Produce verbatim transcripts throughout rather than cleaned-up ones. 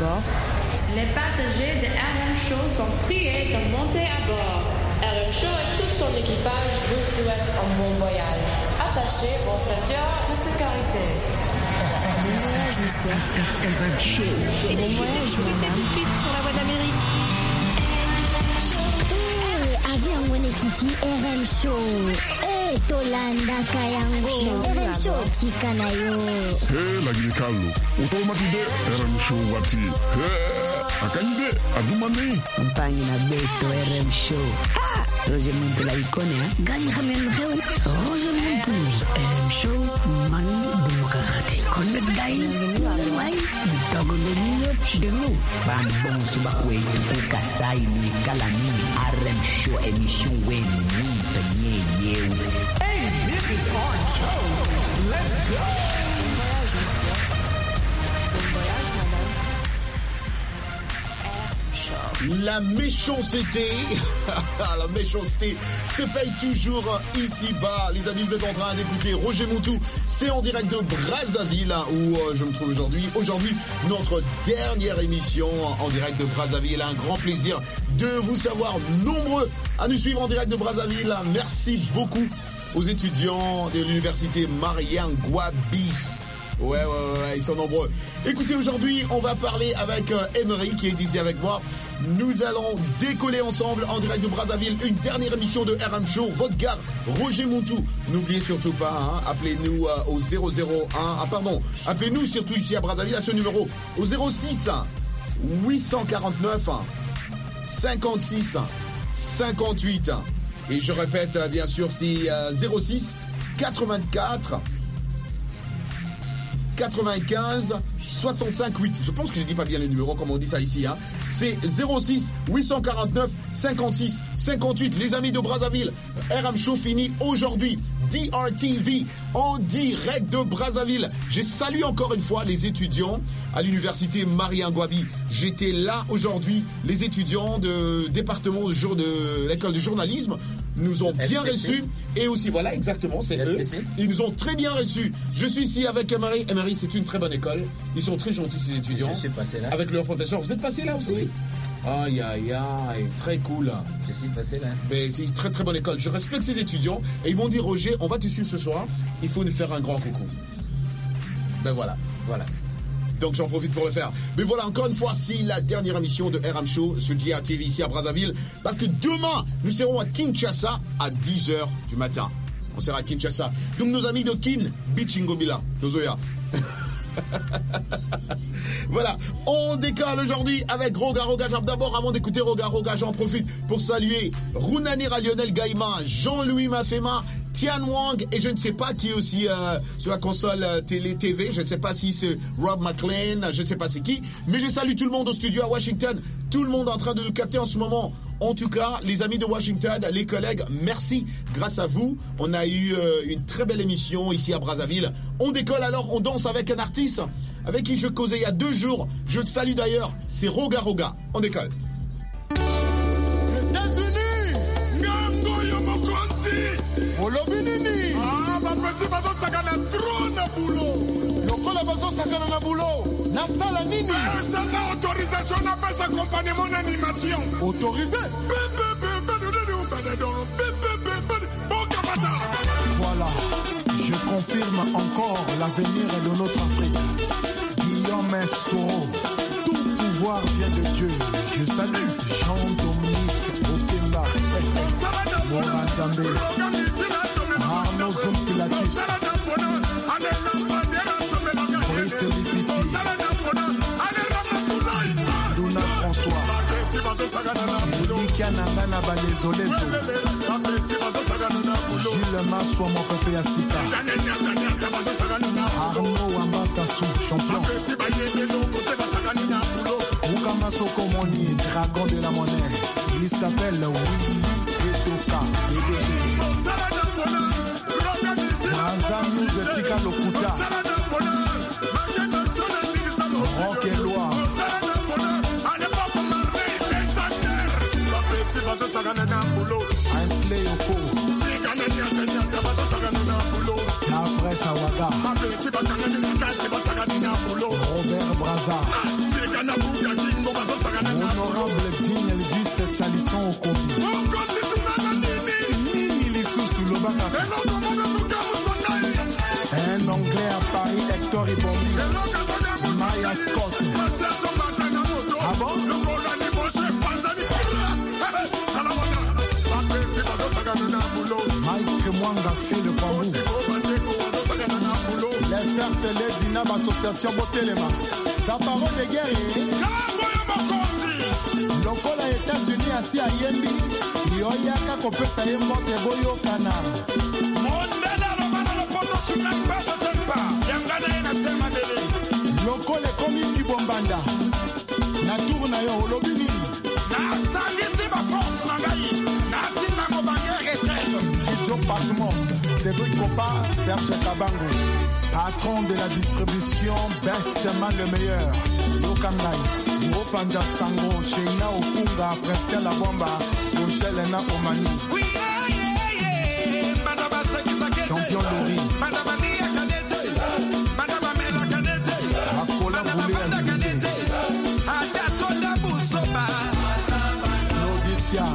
bord. Les passagers de R M Show sont priés de monter à bord. R M Show et tout son équipage vous souhaitent un bon voyage. Attachez vos ceintures de sécurité. Bon voyage, monsieur. R M Show. Et bon voyage, madame. Tout de suite sur la voie d'Amérique. Eh, avion wene kiti R M Show. Eh, tolanda kayango. R M Show tikana yo. Hey, lagi kalu. Automatide R M Show wati. Hey. Akande, adumani. Mpangi na beto R M Show. Ah, Roger Muntu la ikone ha. Gani khamen kheu. Roger Muntu. R M Show man bukarate. Connect dai. Wai, dogo deniyo denu. Ban bon suba kwe ku kasai ni kalani R M Show émission wen ni tanye yeu. Hey, this is our show. Let's go. Bon voyage, monsieur. Bon voyage, madame. La méchanceté, la méchanceté se paye toujours ici-bas. Les amis, vous êtes en train d'écouter Roger Moutou. C'est en direct de Brazzaville où euh, je me trouve aujourd'hui. Aujourd'hui, notre dernière émission en direct de Brazzaville. Un grand plaisir de vous savoir nombreux à nous suivre en direct de Brazzaville. Merci beaucoup aux étudiants de l'université Mariangouabi. Ouais, ouais, ouais, ils sont nombreux. Écoutez, aujourd'hui, on va parler avec euh, Emery qui est ici avec moi. Nous allons décoller ensemble en direct de Brazzaville. Une dernière émission de R M Show. Votre gars, Roger Moutou. N'oubliez surtout pas, hein, appelez-nous euh, au zéro zéro un. Ah, pardon. Appelez-nous surtout ici à Brazzaville à ce numéro. Au zéro six huit cent quarante-neuf cinquante-six cinquante-huit. Et je répète, euh, bien sûr, c'est euh, zéro six quatre-vingt-quatre quatre-vingt-quinze soixante-cinq huit. Je pense que je dis pas bien le numéro comme on dit ça ici, hein. C'est zéro six huit cent quarante-neuf cinquante-six cinquante-huit. Les amis de Brazzaville, R M Show fini aujourd'hui. D R T V en direct de Brazzaville. Je salue encore une fois les étudiants à l'université Mariangouabi. J'étais là aujourd'hui. Les étudiants de département de, jour de l'école de journalisme nous ont bien reçus. Et aussi, voilà, exactement, c'est eux. Ils nous ont très bien reçus. Je suis ici avec Emery. Emery, c'est une très bonne école. Ils sont très gentils, ces étudiants. Je suis passé là. Avec leurs professeurs. Vous êtes passé là aussi? Oui. Aïe, aïe, aïe, très cool. Je suis passé là. Mais c'est une très très bonne école. Je respecte ces étudiants. Et ils m'ont dit, Roger, on va te suivre ce soir. Il faut nous faire un grand coucou. Ben voilà. Voilà. Donc j'en profite pour le faire. Mais voilà, encore une fois, c'est la dernière émission de R M Show sur D R T V ici à Brazzaville. Parce que demain, nous serons à Kinshasa à dix heures du matin. On sera à Kinshasa. Donc nos amis de Kin, Bichingomila, Nozoya. Voilà, on décolle aujourd'hui avec Roga Roga. D'abord, avant d'écouter Roga Roga, j'en profite pour saluer Runanira Lionel Gaïma, Jean-Louis Mafema, Tian Wang et je ne sais pas qui est aussi euh, sur la console euh, télé T V. Je ne sais pas si c'est Rob McLean, je ne sais pas c'est qui, mais je salue tout le monde au studio à Washington. Tout le monde en train de nous capter en ce moment. En tout cas, les amis de Washington, les collègues, merci. Grâce à vous, on a eu euh, une très belle émission ici à Brazzaville. On décolle alors, on danse avec un artiste avec qui je causais il y a deux jours. Je te salue d'ailleurs, c'est Roga Roga. On décolle. États-Unis, Ngango Yomokonti, Olobinini, ah, ma petite bazo sakana drone na boulot. Lokola bazo sakana na boulot. Na sala nini? Eh, ça n'a autorisation, n'a pas accompagnement d'animation. Autorisé? Voilà, je confirme encore l'avenir de notre Afrique. Guillaume Soro, tout pouvoir vient de Dieu. Je salue Jean-Dominique Okemba, Moranzambe, Arnaud Zompilatus, Brice Lipiti, Dona François, Likia Nangana Balezolezo, Gilles Massoua Mokope Asita, Arnaud Wambasassou, champion, Oukama Sokomoni, dragon de la monnaie, il s'appelle Willy Etoka, P D G. Manzamou de Tika Lokuta, Rock et Loire, Ainsley Oko, Après Sawaga, Robert Braza, mokobi nini lisusu lobaka un anglais à Paris Hector Ibombi Maya Scott ah bon Mike Mwanga Phil Pambou les frères Célé Dina Association Botelema sa parole de guerre lokola États-Unis asi ayembi yoyaka kopesa ye mote boyokana lokola ekomi kibombanda na tour na yo olobi nini nasangisi baforce na ngai natinda mobange retraite studio Patmos Cédric Kopa Serge Kabango patron de la distribution Bestman le meilleur Yokangai Opanja Sango Sheina Okunga Presia La Bomba Ochelena Omani champion Lori Akola Boulé Lodicia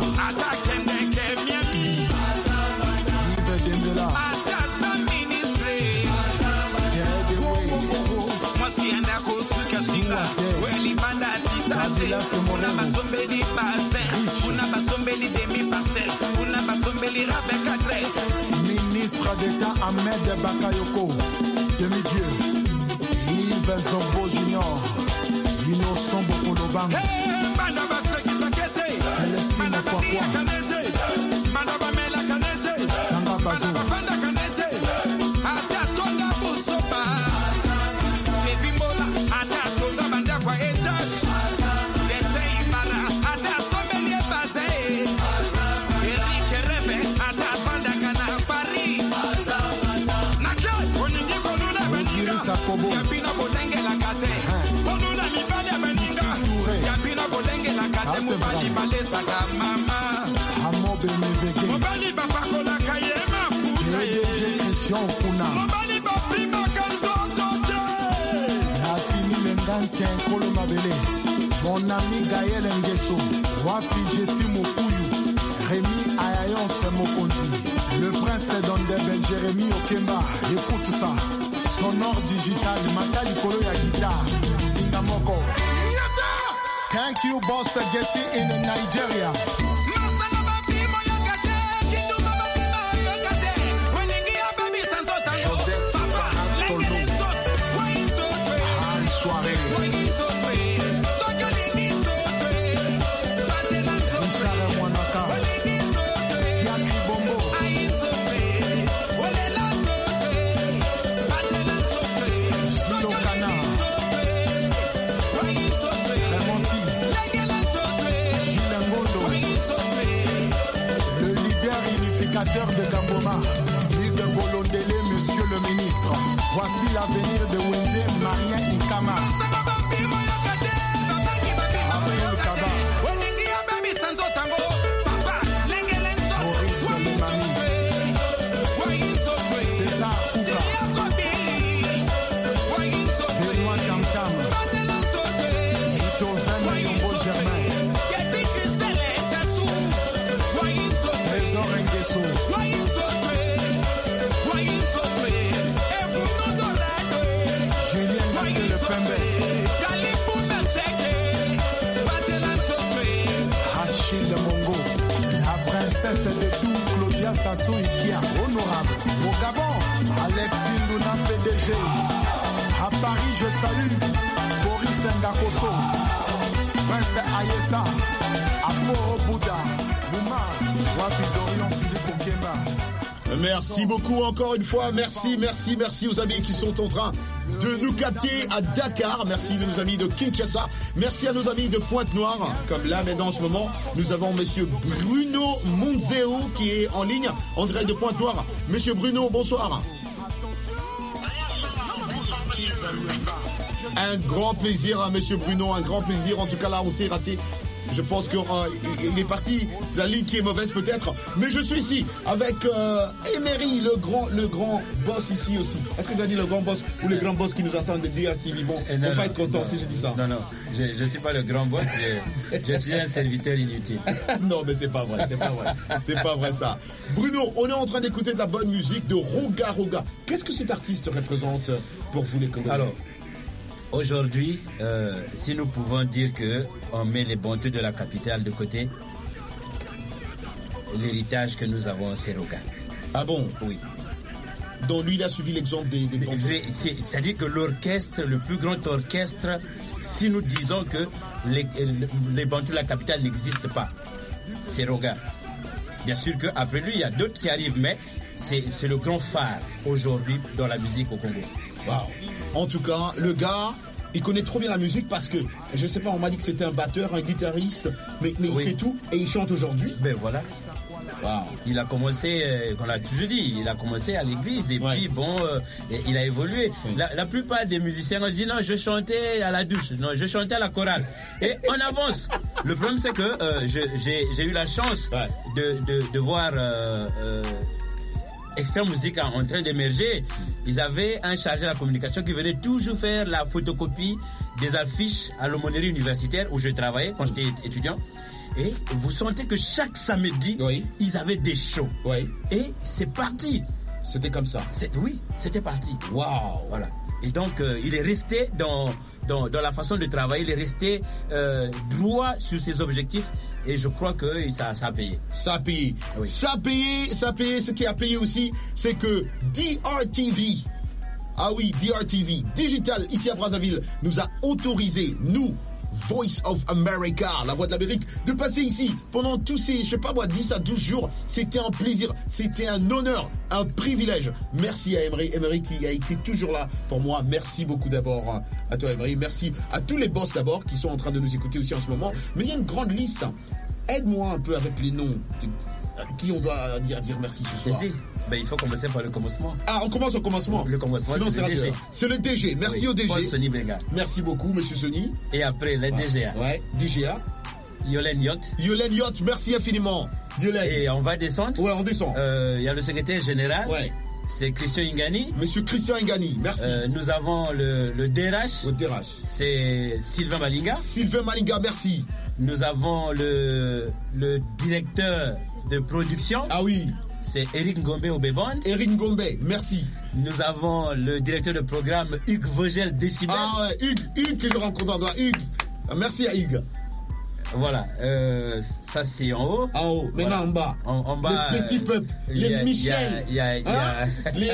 Yves Dembela Una basombeli parcelle, una basombeli demi parcelle, una basombeli Rebecca Drake. Ministre d'État Ahmed Bakayoko, demi-dieu, Yves Zombo Junior, Innocent Bokolobang, Célestine Kwakwa, Sanga Bazou. Yapina Bolenge la Kate, Bonula Mibale Beninga, Yapina Bolenge la Kate, Mobali Balesa Mama, Amobe Meveke, Mobali Bapako la Kayema Fouze, Christian Kuna, Mobali Bapiba Kanzotote, Latini Lengantien Kolo Mabele, mon ami Gaël Ngeso, Wapi Jessi Mokuyu, Rémi Ayayon Semokondi, le prince d'Ondebe Jérémy Okemba, écoute ça. Sonore digital, Matali Kolo ya guitare, Singamoko. Thank you, boss Gessi in Nigeria. Joseph Antolo. Anne Soirée. Richard Mwanaka. Fiakri Bombo. De Gamboma, Ligue Bolondele, monsieur le ministre. Voici l'avenir de Wende Marien Ikama. Ariel Kaba. Maurice Limani. César Kouka. Benoît Tamtam. Ito Vem Yombo Germain. Trésor Nguesso. Julien Mathieu Le Pembe. Rachid Mongo. La princesse de tout, Claudia Sassou Ikia, honorable. Au Gabon, Alexis Luna P D G. À Paris, je salue Boris Ngakoso. Prince Ayessa. Aporo Bouddha. Mouma. Wapi Dorion Philippe Okemba. Merci beaucoup encore une fois, merci, merci, merci aux amis qui sont en train de nous capter à Dakar, merci à nos amis de Kinshasa, merci à nos amis de Pointe-Noire, comme là maintenant en ce moment, nous avons monsieur Bruno Monzeo qui est en ligne, en direct de Pointe-Noire. Monsieur Bruno, bonsoir. Un grand plaisir à monsieur Bruno, un grand plaisir, en tout cas là on s'est raté. Je pense qu'il euh, est parti. C'est la ligne qui est mauvaise peut-être. Mais je suis ici avec euh, Emery, le grand, le grand boss ici aussi. Est-ce que tu as dit le grand boss ou le grand boss qui nous entend de D R T V? Bon, on va pas être content si je dis ça. Non, non, je ne suis pas le grand boss. Je, je suis un serviteur inutile. Non, mais c'est pas vrai, c'est pas vrai. C'est pas vrai ça. Bruno, on est en train d'écouter de la bonne musique de Roga Roga. Qu'est-ce que cet artiste représente pour vous les Congolais? Alors, aujourd'hui, euh, si nous pouvons dire que on met les bontés de la capitale de côté, l'héritage que nous avons, c'est Roga. Ah bon? Oui. Donc lui, il a suivi l'exemple des, des bontés. C'est-à-dire que l'orchestre, le plus grand orchestre, si nous disons que les, les bontés de la capitale n'existent pas, c'est Roga. Bien sûr qu'après lui, il y a d'autres qui arrivent, mais c'est le grand phare aujourd'hui dans la musique au Congo. Wow. En tout cas, le gars, il connaît trop bien la musique parce que, je sais pas, on m'a dit que c'était un batteur, un guitariste, mais, mais oui. Il fait tout et il chante aujourd'hui. Ben voilà. Wow. Il a commencé, euh, on l'a toujours dit, il a commencé à l'église et ouais. puis bon, euh, il a évolué. Oui. La, la plupart des musiciens ont dit non, je chantais à la douche, non, je chantais à la chorale. Et on avance. Le problème c'est que euh, j'ai eu la chance ouais. de, de, de voir euh, euh, Extra Musique en train d'émerger. Ils avaient un chargé de la communication qui venait toujours faire la photocopie des affiches à l'aumônerie universitaire où je travaillais quand j'étais étudiant. Et vous sentez que chaque samedi, oui. ils avaient des shows. Oui. Et c'est parti. C'était comme ça. Oui, c'était parti. Waouh. Voilà. Et donc, euh, il est resté dans, dans, dans la façon de travailler, il est resté euh, droit sur ses objectifs. Et je crois que ça, ça a payé. Ça a payé. Oui. Ça a payé, ça a payé. Ce qui a payé aussi, c'est que D R T V, ah oui, D R T V, Digital, ici à Brazzaville, nous a autorisé, nous, Voice of America, la voix de l'Amérique, de passer ici pendant tous ces, je sais pas moi, dix à douze jours. C'était un plaisir, c'était un honneur, un privilège. Merci à Emery, Emery qui a été toujours là pour moi. Merci beaucoup d'abord à toi Emery. Merci à tous les boss d'abord qui sont en train de nous écouter aussi en ce moment. Mais il y a une grande liste. Aide-moi un peu avec les noms. Qui on doit dire, dire merci ce soir? Ici, ben, il faut commencer par le commencement. Ah, on commence au commencement. Le commencement, c'est le D G. C'est le D G. Merci oui, au D G. Paul Sonny Benga. Merci beaucoup, monsieur Sonny. Et après, le ouais. D G A. Ouais, D G A. Yolène Yacht. Yolène Yacht, merci infiniment. Yolène. Et on va descendre. Ouais, on descend. Il euh, y a le secrétaire général. Ouais. C'est Christian Ingani. Monsieur Christian Ingani, merci. Euh, nous avons le, le D R H. Le D R H. C'est Sylvain Malinga. Sylvain Malinga, merci. Nous avons le, le directeur de production. Ah oui. C'est Eric Ngombe Obebond. Eric Ngombe, merci. Nous avons le directeur de programme Hugues Vogel Décibel. Ah ouais, Hugues, Hugues que je rencontre en droit. Hugues. Merci à Hugues. Voilà, euh, ça c'est en haut. En haut, maintenant voilà. En bas. En, en bas. Le petit peuple, les a, Michel. Y a, y a, y a... Hein? les...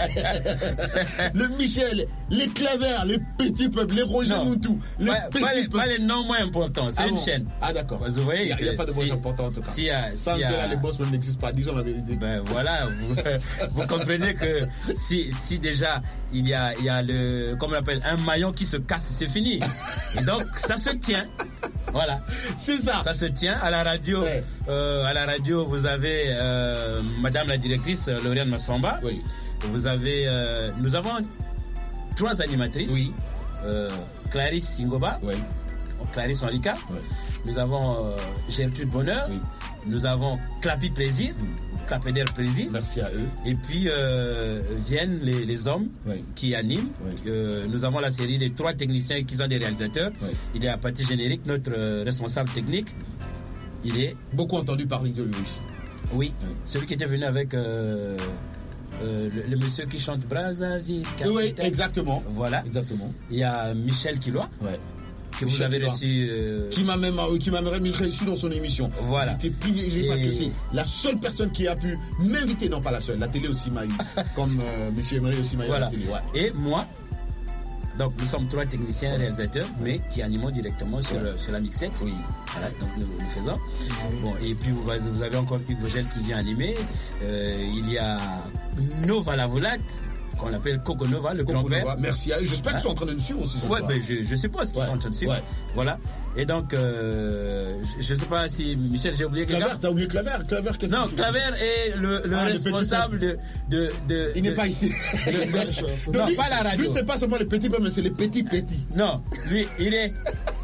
le Michel, les Clavers, les petits peuples, les Roger Moutou, les pas, petits pas les, peuples. Pas les noms moins importants, c'est ah une bon. chaîne. Ah d'accord. Vous voyez, il n'y a, a pas de boss si, important en tout cas. Si, uh, Sans si, cela, uh, les boss n'existent pas, disons la vérité. Ben voilà, vous, vous comprenez que si, si déjà il y a, il y a le, comme on appelle, un maillon qui se casse, c'est fini. Et donc ça se tient. Voilà. C'est ça. Ça se tient à la radio. Ouais. Euh, à la radio, vous avez euh, Madame la directrice Lauriane Massamba. Oui. Vous avez, euh, nous avons trois animatrices. Oui. Euh, Clarisse Ingoba. Oui. Clarisse Henrika. Oui. Nous avons euh, Gertrude Bonheur. Oui. Nous avons Clapi Plaisir. Clapéder Plaisir. Merci à eux. Et puis euh, viennent les, les hommes oui. qui animent. Oui. Euh, nous avons la série des trois techniciens qui sont des réalisateurs. Oui. Il est à partie générique, notre euh, responsable technique. Il est beaucoup entendu parler de lui aussi. Oui, oui. Celui qui était venu avec euh, euh, le, le monsieur qui chante Brazzaville. Oui, exactement. Voilà. Exactement. Il y a Michel Killois. Ouais. Que vous avez reçu. Euh... Qui m'a même, euh, qui m'a même reçu dans son émission. Voilà. J'étais privilégié parce que c'est la seule personne qui a pu m'inviter, non pas la seule, la télé aussi m'a eu. Comme euh, monsieur Emery aussi m'a eu voilà. à la télé. Ouais. Et moi, donc nous sommes trois techniciens réalisateurs, mais qui animons directement sur, ouais. sur la mixette. Oui. Voilà, donc nous, nous faisons. Bon, et puis vous, vous avez encore Hugues Vogel qui vient animer. Euh, il y a Nova la Volate, qu'on appelle Coco Nova, le grand-père. Merci à eux. J'espère qu'ils sont en train de nous suivre aussi. Ouais, ben je, je suppose qu'ils ouais. sont en train de suivre. Ouais. Voilà. Et donc, euh, je ne sais pas si Michel, j'ai oublié quelqu'un. Claver, t'as oublié Claver. Claver, qu'est-ce Non, Claver est le, le ah, responsable de, de, de. Il n'est pas ici. De, de, non, lui, pas la radio. Lui, c'est pas seulement les petits, mais c'est les petits petits. Non, lui, il est.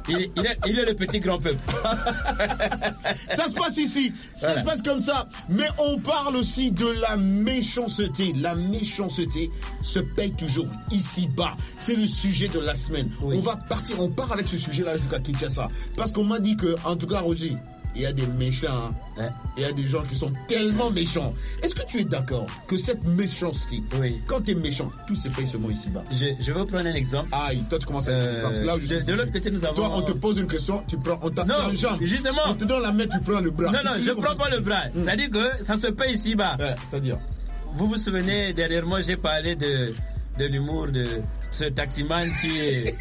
il, il, est, il est le petit grand peuple. Ça se passe ici, ça voilà. se passe comme ça. Mais on parle aussi de la méchanceté. La méchanceté se paye toujours ici-bas. C'est le sujet de la semaine. Oui. On va partir, on part avec ce sujet-là jusqu'à Kinshasa. Parce qu'on m'a dit que, en tout cas, Roger, il y a des méchants, hein? Il y a des gens qui sont tellement méchants. Est-ce que tu es d'accord que cette méchanceté, oui. quand tu es méchant, tout se paye seulement ici-bas? Je, je vais vous prendre un exemple. Aïe, toi tu commences à euh, exemple. C'est là où je de, suis de l'autre côté, nous avons. Toi, on te pose une question, tu prends, on t'attend en jambe. Justement. On te donne la main, tu prends le bras. Non, non, je ne prends pas le bras. Mmh. C'est-à-dire que ça se paye ici-bas. Ouais, c'est-à-dire. Vous vous souvenez, derrière moi, j'ai parlé de, de l'humour de ce taximan qui est.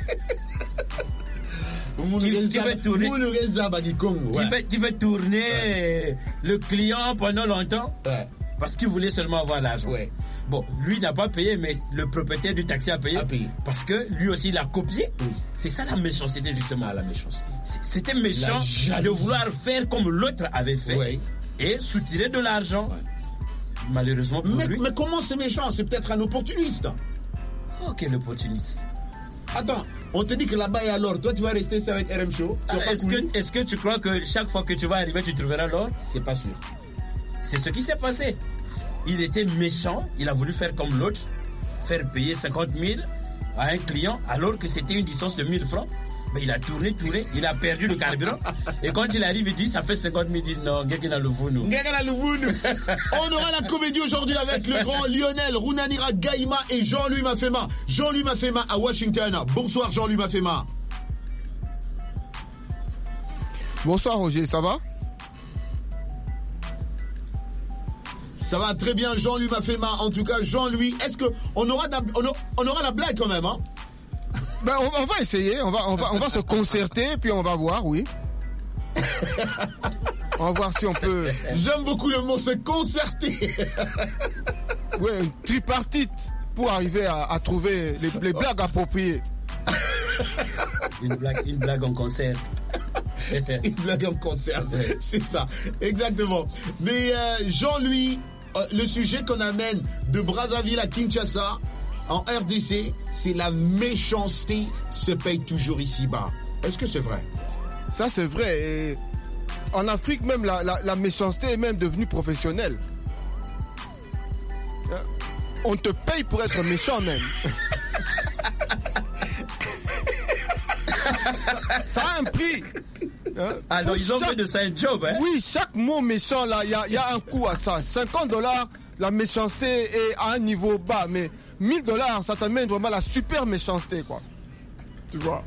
Qui, qui, fait tourner, qui, fait, qui fait tourner ouais. le client pendant longtemps ouais. parce qu'il voulait seulement avoir l'argent. Ouais. Bon, lui n'a pas payé, mais le propriétaire du taxi a payé, a payé. parce que lui aussi il a copié. Oui. C'est ça la méchanceté justement. Ça, la méchanceté. C'était méchant de vouloir faire comme l'autre avait fait ouais. et soutirer de l'argent. Ouais. Malheureusement pour mais, lui. Mais comment c'est méchant? C'est peut-être un opportuniste. Oh, quel opportuniste. Attends, on te dit que là-bas il y a l'or. Toi, tu vas rester ici avec R M Show. Ah, est-ce, que, est-ce que tu crois que chaque fois que tu vas arriver, tu trouveras l'or? C'est pas sûr. C'est ce qui s'est passé. Il était méchant. Il a voulu faire comme l'autre. Faire payer cinquante mille à un client alors que c'était une distance de mille francs. Mais il a tourné, tourné, il a perdu le carburant. Et quand il arrive, il dit, ça fait cinquante mille. Il dit, non, Ngekina Louvounou. Ngekina Louvounou. On aura la comédie aujourd'hui avec le grand Lionel Runanira Gaïma et Jean-Louis Mafema. Jean-Louis Mafema à Washington. Bonsoir, Jean-Louis Mafema. Bonsoir, Roger, ça va? Ça va très bien, Jean-Louis Mafema. En tout cas, Jean-Louis, est-ce qu'on aura, on aura la blague quand même, hein? Ben, on, on va essayer, on va, on va, on va se concerter, puis on va voir, oui. On va voir si on peut. J'aime beaucoup le mot se concerter. Oui, une tripartite pour arriver à, à trouver les, les blagues appropriées. Une blague, une blague en concert. Une blague en concert, c'est, c'est ça, exactement. Mais euh, Jean-Louis, euh, le sujet qu'on amène de Brazzaville à Kinshasa. En R D C, c'est la méchanceté se paye toujours ici-bas. Est-ce que c'est vrai? Ça, c'est vrai. Et en Afrique, même, la, la, la méchanceté est même devenue professionnelle. On te paye pour être méchant, même. ça, ça a un prix. Hein? Alors, ils ont chaque, fait de ça un job, hein? Oui, chaque mot méchant, là, il y, y a un coût à ça. cinquante dollars, la méchanceté est à un niveau bas, mais mille dollars, ça t'amène vraiment la super méchanceté, quoi. Tu vois?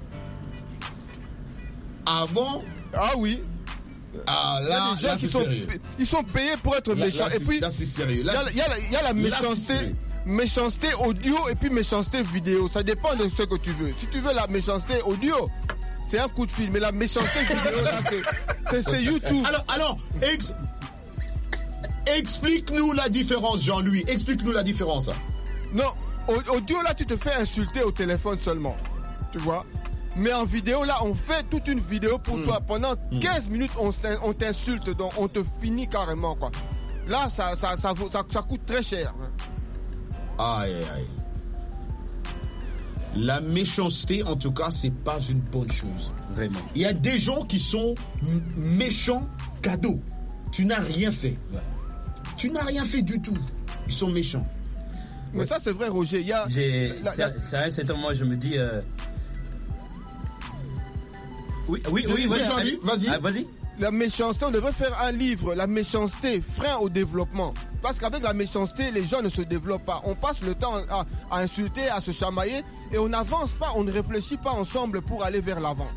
Ah bon? Ah oui. Ah là, il y a des gens là, qui sont, ils sont payés pour être là, méchants. Là, et puis, là, c'est sérieux. Là, il y, y, y a la méchanceté, méchanceté audio et puis méchanceté vidéo. Ça dépend de ce que tu veux. Si tu veux la méchanceté audio, c'est un coup de fil. Mais la méchanceté vidéo, là, c'est, c'est, c'est YouTube. Alors, alors, ex... explique-nous la différence, Jean-Louis. Explique-nous la différence. Non, audio, là, tu te fais insulter au téléphone seulement. Tu vois? Mais en vidéo, là, on fait toute une vidéo pour mmh. toi. Pendant mmh. quinze minutes, on, on t'insulte, donc on te finit carrément, quoi. Là, ça, ça, ça, ça, ça coûte très cher. Aïe, aïe. La méchanceté, en tout cas, c'est pas une bonne chose. Vraiment. Il y a des gens qui sont m- méchants cadeaux. Tu n'as rien fait. Ouais. Tu n'as rien fait du tout. Ils sont méchants. Mais ouais. Ça, c'est vrai, Roger. Il y a. J'ai, la, c'est, la... c'est à un certain moment, je me dis. Euh... Oui, oui, oui, oui, Jean-Louis, vas-y. Ah, vas-y. La méchanceté, on devrait faire un livre, la méchanceté, frein au développement. Parce qu'avec la méchanceté, les gens ne se développent pas. On passe le temps à, à insulter, à se chamailler, et on n'avance pas, on ne réfléchit pas ensemble pour aller vers l'avant.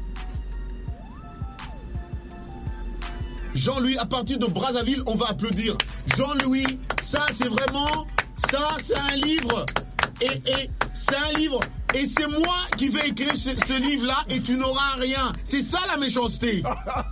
Jean-Louis, à partir de Brazzaville, on va applaudir. Jean-Louis, ça c'est vraiment, ça c'est un livre. Et, et c'est un livre. Et c'est moi qui vais écrire ce, ce livre-là et tu n'auras rien. C'est ça la méchanceté.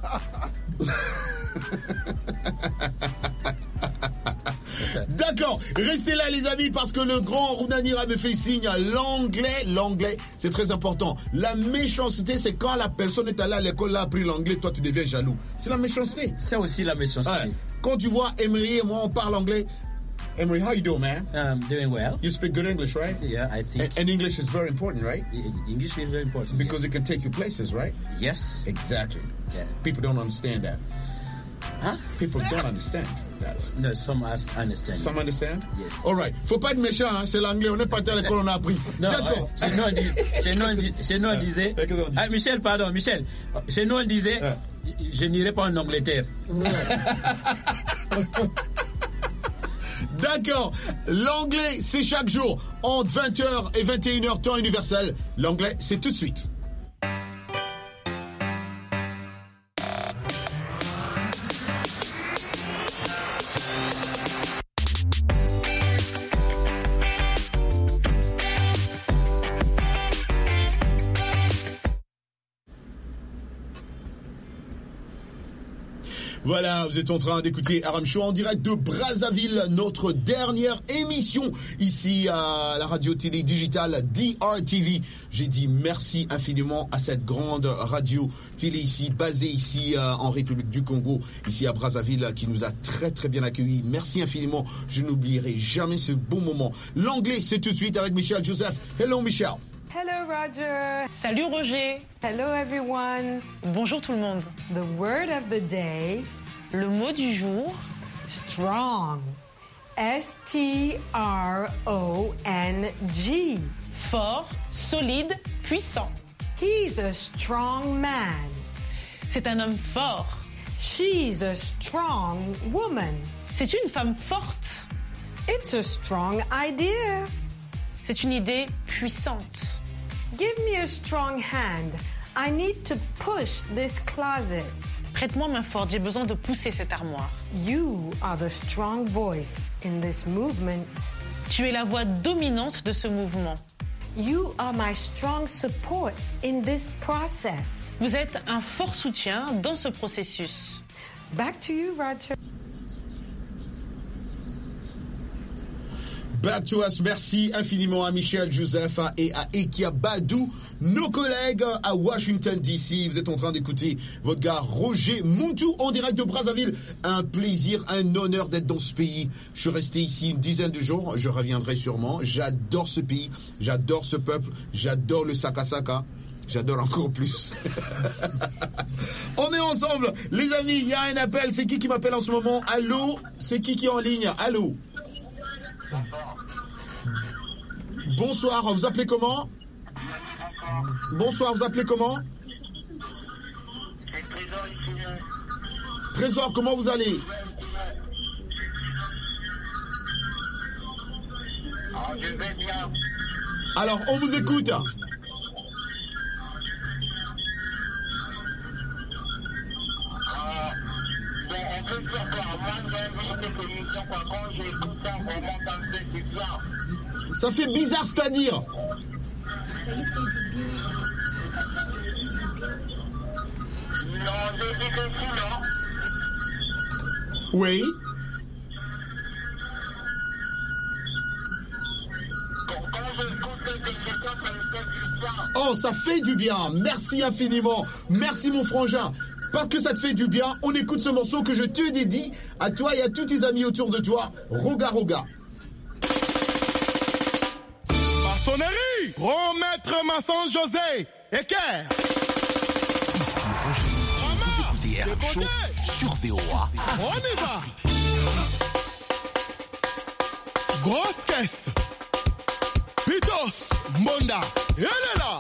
D'accord, restez là les amis parce que le grand Runanira me fait signe. L'anglais, l'anglais, c'est très important. La méchanceté, c'est quand la personne est allée à l'école, a appris l'anglais, toi tu deviens jaloux. C'est la méchanceté. C'est aussi la méchanceté. Ouais. Quand tu vois Emery et moi on parle anglais, Emery, how you doing, man? I'm doing well. You speak good English, right? Yeah, I think. And, and English is very important, right? English is very important. Because yes. it can take you places, right? Yes. Exactly. Yeah. People don't understand that. Huh? People don't understand that. No, some understand. Some understand? Yes. All right. Faut pas être méchant, hein? C'est l'anglais. On n'est pas à l'école, on a appris. Non, d'accord. Chez nous, on, dit, chez nous, on, dit, chez nous, on disait. Ah, Michel, pardon, Michel. Chez nous, on disait ah. Je n'irai pas en Angleterre. D'accord. L'anglais, c'est chaque jour entre vingt heures et vingt et une heures temps universel. L'anglais, c'est tout de suite. Voilà, vous êtes en train d'écouter R M Show en direct de Brazzaville, notre dernière émission ici à la radio télé digitale D R T V. J'ai dit merci infiniment à cette grande radio télé ici, basée ici euh, en République du Congo, ici à Brazzaville, qui nous a très très bien accueillis. Merci infiniment, je n'oublierai jamais ce beau moment. L'anglais, c'est tout de suite avec Michel Joseph. Hello Michel. Hello Roger. Salut Roger. Hello everyone. Bonjour tout le monde. The word of the day. Le mot du jour. Strong. S T R O N G. Fort, solide, puissant. He's a strong man. C'est un homme fort. She's a strong woman. C'est une femme forte. It's a strong idea. C'est une idée puissante. Give me a strong hand. I need to push this closet. Prête-moi main forte, j'ai besoin de pousser cette armoire. You are the strong voice in this movement. Tu es la voix dominante de ce mouvement. You are my strong support in this process. Vous êtes un fort soutien dans ce processus. Back to you, Roger. Back to us. Merci infiniment à Michel Joseph et à Ekia Badou, nos collègues à Washington D C. Vous êtes en train d'écouter votre gars Roger Muntu en direct de Brazzaville. Un plaisir, un honneur d'être dans ce pays. Je suis resté ici une dizaine de jours. Je reviendrai sûrement. J'adore ce pays. J'adore ce peuple. J'adore le Saka-Saka. J'adore encore plus. On est ensemble. Les amis, il y a un appel. C'est qui qui m'appelle en ce moment? Allô? C'est qui qui est en ligne? Allô? Bonsoir, vous appelez comment? Bonsoir, vous appelez comment? Trésor, comment vous allez? Je vais bien. Alors, on vous écoute. Ça fait bizarre, c'est-à-dire? Oui. Oh, ça fait du bien. Merci infiniment. Merci mon frangin. Parce que ça te fait du bien, on écoute ce morceau que je te dédie à toi et à tous tes amis autour de toi. Roga Roga. Maçonnerie, grand maître maçon José Eker. Ici, Roger, vous écoutez R M Show sur V O A. On y va. Grosse caisse. Pitos, Monda, elle est là.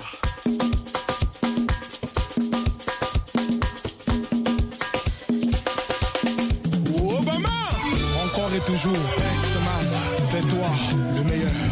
Obama. Encore et toujours, Bestman, c'est toi le meilleur.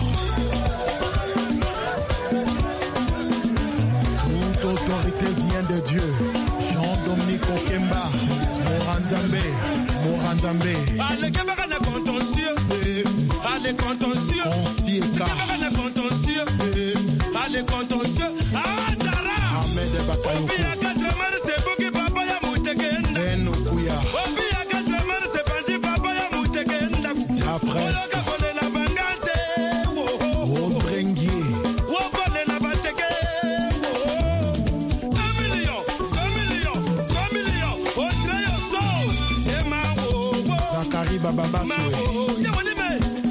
Toute autorité vient de Dieu. Jean-Dominique Okemba, Moranzambe, Moranzambe. Allez, Kevin, contentieux. Allez, contentieux. Onsieka. Kevin, contentieux. Allez, contentieux. Ah, Tara. Ahmed Bakayoko. Obi akatremane se buki papa ya mutekenda. Enokuya. Obi akatremane se panji papa ya mutekenda. Après. Oloka kone la bangante. Obrengie. Wokone la bateke. Un million, deux millions, trois millions. Audrey Osso. Emma wo. Zakari Bababaswe. Ma wo. Yawonime.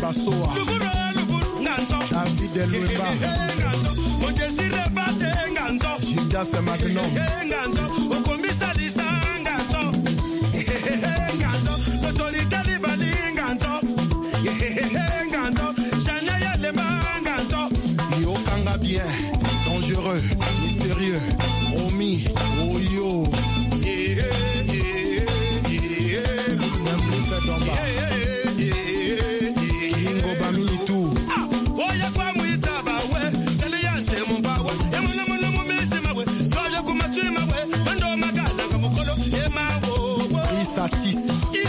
Sasoa, David Elueba, Gildas Magnum, Yokanga bien, dangereux, mystérieux, Omi, Oyo, Simplice Domba, Kingo Bamitu. Isatis.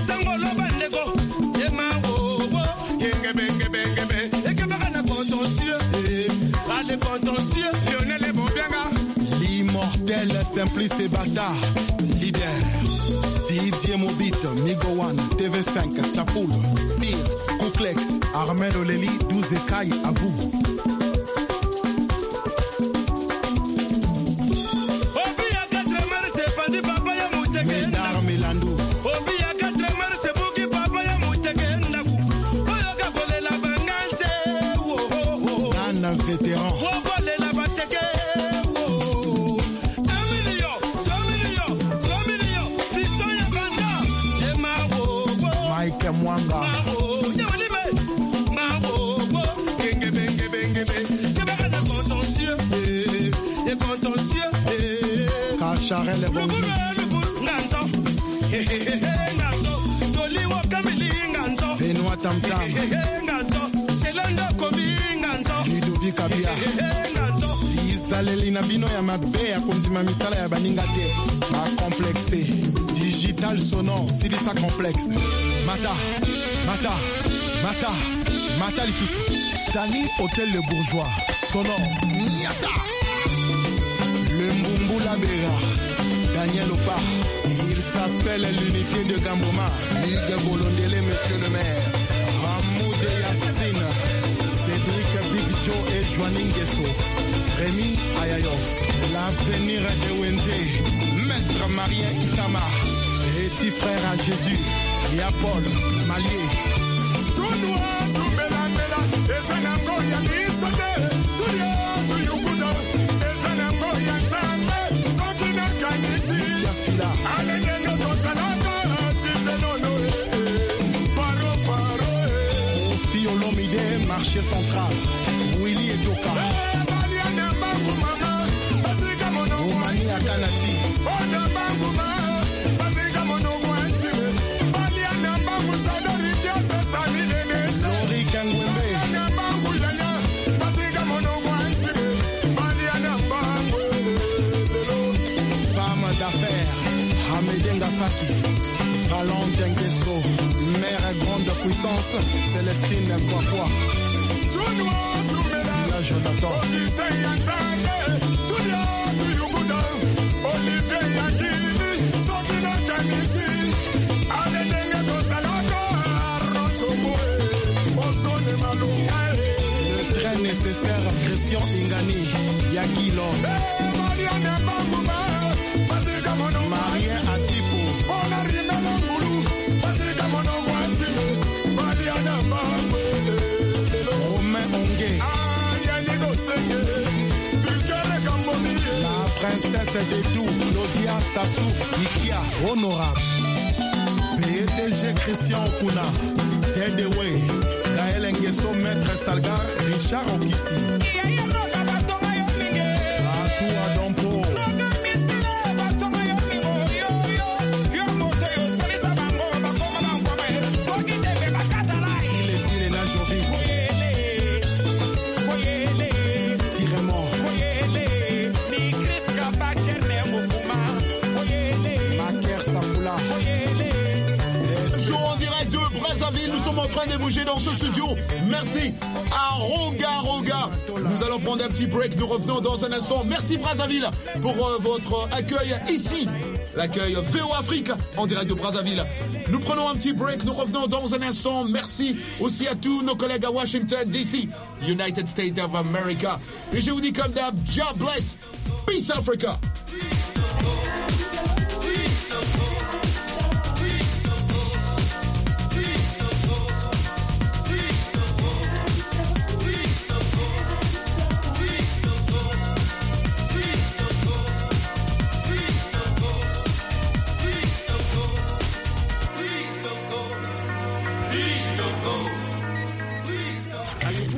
L'immortel Simplice Bata, leader. Didier Mobit, Migo One, T V cinq, Chapoul, Sir, Kouklex, Armel Oleli, douze écailles à vous. Ménard Mélandou. Nana vétéran. Mike Mwanga. Cacharel et Bongi. Benoît Tam Tam. Ludovic Kabia. Isalelina bino ya mabe ya kondima misala ya baninga te. Ma complexe. Digital sonore, Silisa complexe. Mata, Mata, Mata, Mata Lisusu. Stani Hôtel Le Bourgeois. Sonore. Niata. Le Mbumbu Labera. Daniel Opa. Il s'appelle l'unité de Gamboma. Ligue Bolondele, monsieur le maire. Ramou de Yassine. Cédric Big Joe et Joaning Gesso. Rémi Ayayos. L'avenir de Wende. Maître Marien Itama. Petit frère à Jésus. Et à Paul Malier. Sophie Olomide, marché central. Willy et Doka. Romani à Kanati. Lori Kangwembe. Femme d'affaires, Hamedin Gasaki. Valentin Guesso, mère grande puissance, Célestine Kwakwa. Là, Jonathan. Le train nécessaire, Christian Ingani, Yagilo. Marien Atipo. Romain Ongué. La princesse des Doux, Claudia Sassou, Ikia, honorable. P D G Christian Okuna, Tedeway, Gaël Nguesso, Maître Salgar, Richard Okissi. Atou Adompo. Nous sommes en train de bouger dans ce studio. Merci à Roga Roga. Nous allons prendre un petit break. Nous revenons dans un instant. Merci Brazzaville pour euh, votre accueil ici. L'accueil V O Afrique en direct de Brazzaville. Nous prenons un petit break. Nous revenons dans un instant. Merci aussi à tous nos collègues à Washington D C, United States of America. Et je vous dis comme d'hab, God bless. Peace Africa.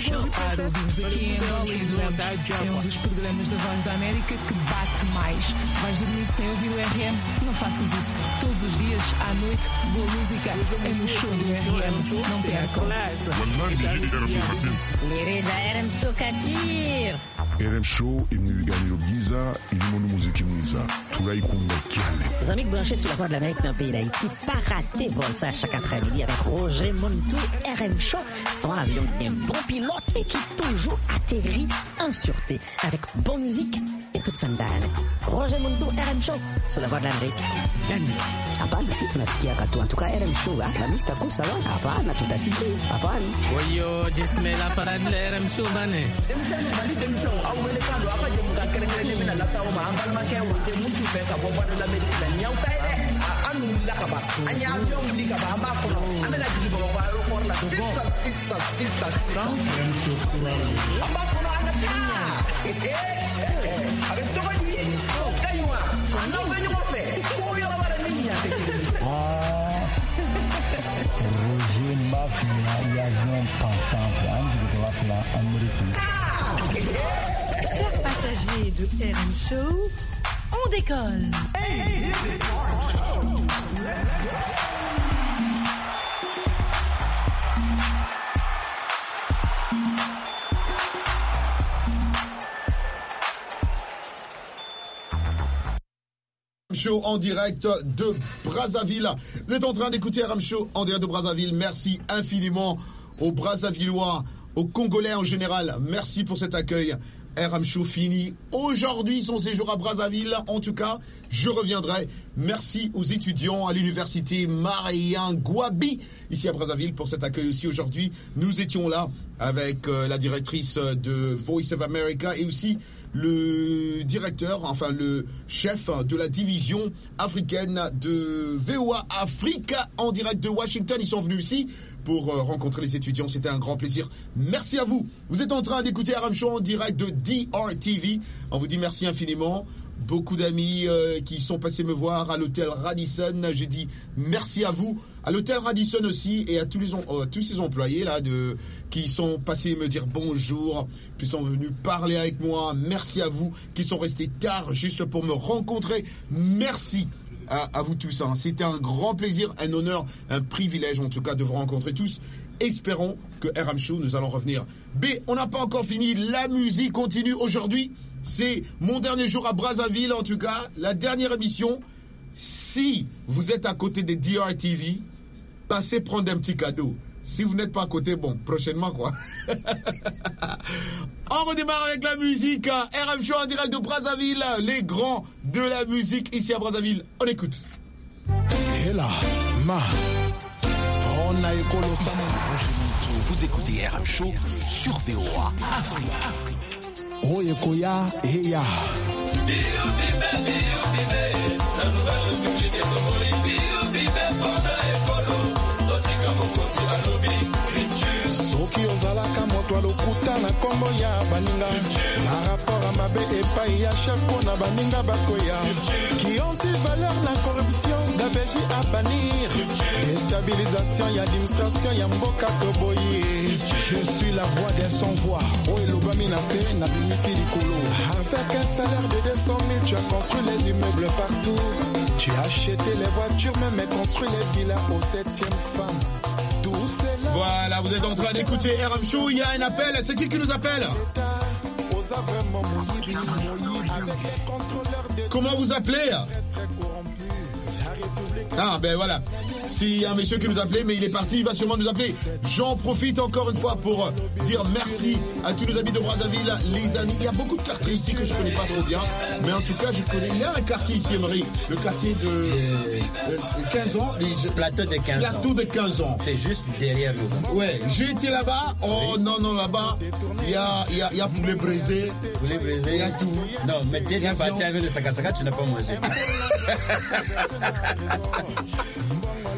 Show. Para ouvimos aqui em Angola e Vamos é um dos programas da Voz da América que bate mais. Vais dormir sem ouvir o R M? Não faças isso. Todos os dias, à noite, boa música é no show do R M. Não percam. Nirida R M Show Katir. R M Show imnigani giza ilimono muziki mwiza tulaikumba kiane. Les amis branchés sur la voix de l'Amérique dans le pays d'Haïti, pas raté vol ça chaque après-midi avec Roger Montou. R M Show, son avion qui est un bon pilote et qui toujours atterrit en sûreté avec bonne musique et toute sandale. Roger Montou, R M Show, sur la voix de l'Amérique. Hapana, si tunasikia katu. En tout cas, R M Show, Alhamisi takusa wa. Hapana, tutasikia. Hapana. Oyo, jismela parade la R M Show bane. Demisani bali demisani awele kando apa jemuka kerengere mina la sawo ma ambal ma kewo te mutu fe ka bobo de l'Amérique la nyaw tay de anu la ka ba anya avion li ka ba ma ko amela digi bo ba ro ko la sissa sissa sissa R M Show amba ko ana ta avec ça va dire kaywa non venez mo fe ko yo la bara ni ya Roger Mafia y avion passant de la Amérique. Chers passagers de R M Show, on décolle. Hey, this is R M Show. Let's go. Show en direct de Brazzaville. Vous êtes en train d'écouter R M Show en direct de Brazzaville. Merci infiniment aux Brazzavillois, aux Congolais en général. Merci pour cet accueil. R M Show fini aujourd'hui son séjour à Brazzaville. En tout cas, je reviendrai. Merci aux étudiants à l'université Mariangouabi ici à Brazzaville pour cet accueil aussi aujourd'hui. Nous étions là avec euh, la directrice de Voice of America et aussi le directeur, enfin le chef de la division africaine de V O A Africa en direct de Washington. Ils sont venus ici pour rencontrer les étudiants. C'était un grand plaisir. Merci à vous. Vous êtes en train d'écouter R M Show en direct de D R T V. On vous dit merci infiniment. Beaucoup d'amis euh, qui sont passés me voir à l'hôtel Radisson. J'ai dit merci à vous. À l'hôtel Radisson aussi et à tous les euh, tous ces employés là de qui sont passés me dire bonjour, qui sont venus parler avec moi. Merci à vous qui sont restés tard juste pour me rencontrer. Merci à, à vous tous. Hein. C'était un grand plaisir, un honneur, un privilège en tout cas de vous rencontrer tous. Espérons que R M Show, nous allons revenir. B, on n'a pas encore fini. La musique continue aujourd'hui. C'est mon dernier jour à Brazzaville, en tout cas, la dernière émission. Si vous êtes à côté des D R T V, passez prendre un petit cadeau. Si vous n'êtes pas à côté, bon, prochainement, quoi. On redémarre avec la musique. R M Show en direct de Brazzaville, les grands de la musique ici à Brazzaville. On écoute. Et là, ma, on a écolo Vous écoutez R M Show sur V O A Afrique. Oye Koya et Ya. Soki ozalaka moto alokuta na kombo ya baninga na rapport à mabe epai ya chef pona baninga bakoya qui anti-valeur la corruption d'A B J à bannir déstabilisation ya administration ya mboka toboye. Je suis la voix d'un sans-voix o elobami na se na bimisi likolo avec un salaire de deux cent mille tu as construit les immeubles partout, tu as acheté les voitures même et construit les villas au septième femme. Voilà, vous êtes en train d'écouter R M Show, il y a un appel, c'est qui qui nous appelle? Comment vous appelez? Ah ben voilà, s'il y a un monsieur qui nous appelait, mais il est parti, il va sûrement nous appeler. J'en profite encore une fois pour dire merci à tous nos amis de Brazzaville, les amis. Il y a beaucoup de quartiers ici que je connais pas trop bien, mais en tout cas je connais. Il y a un quartier ici, Emery, le quartier de euh, quinze ans. Les... Plateau de quinze ans. Plateau de quinze ans. C'est juste derrière nous. Ouais, j'ai été là-bas. Oh oui. non, non, là-bas, il y a, il y a, il y a poulet braisé. Poulet braisé. Il y a tout. Non, mais dès que tu es parti avec le sakasaka, tu n'as pas mangé.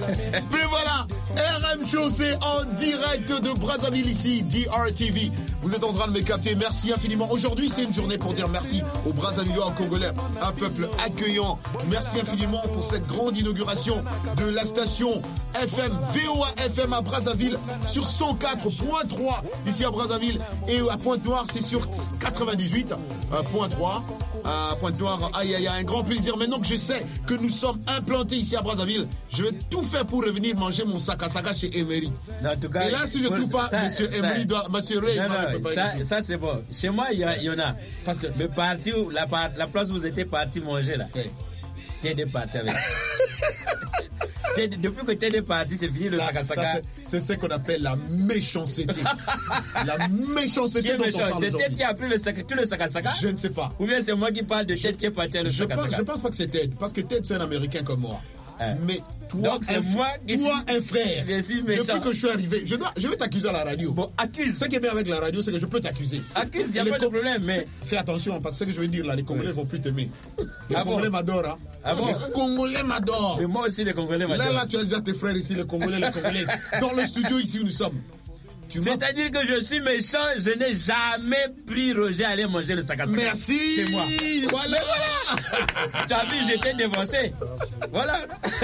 Mais voilà, R M Show, c'est en direct de Brazzaville ici, D R T V. Vous êtes en train de me capter, merci infiniment. Aujourd'hui, c'est une journée pour dire merci aux Brazzavillois, aux Congolais, un peuple accueillant. Merci infiniment pour cette grande inauguration de la station F M, V O A F M à Brazzaville sur cent quatre point trois ici à Brazzaville. Et à Pointe-Noire, c'est sur quatre-vingt-dix-huit point trois. À Pointe-Noire, aïe aïe aïe, un grand plaisir. Maintenant que je sais que nous sommes implantés ici à Brazzaville, je vais tout faire pour revenir manger mon sac à sac chez Emery. Non, en tout cas, et là, si je ne trouve pas, ça, monsieur ça, Emery doit m'assurer. Non, non, ça, ça c'est bon. Chez moi, il y, y en a. Parce que le parti, où, la, la place où vous étiez parti manger là, oui. T'es des partis avec. Depuis que t'es des partis, c'est fini le sac à sac. C'est ce qu'on appelle la méchanceté. La méchanceté dont on parle aujourd'hui. C'est Ted qui a pris le sac, tout le sac à sac. Je ne sais pas. Ou bien c'est moi qui parle de Ted qui est parti le sac à sac. Je pense pas que c'est Ted, parce que Ted c'est un Américain comme moi. Hein. Mais toi, donc, c'est un, moi qui toi suis, un frère, je suis méchant. Depuis que je suis arrivé, je, dois, je vais t'accuser à la radio. Bon, accuse. Ce qui est bien avec la radio, c'est que je peux t'accuser. Accuse, il n'y a pas de problème. Mais... Fais attention, parce que ce que je veux dire là, les Congolais ne oui. vont plus t'aimer. Les ah Congolais bon? m'adorent. Hein. Ah bon? Les Congolais m'adorent. Mais moi aussi, les Congolais m'adorent. Là, là, tu as déjà tes frères ici, les Congolais, les Congolaises. Dans le studio ici où nous sommes. C'est-à-dire que je suis méchant, je n'ai jamais pris Roger à aller manger le sac à sac. Merci. Chez moi. Voilà. voilà. Tu as vu, j'étais dévancé. Voilà.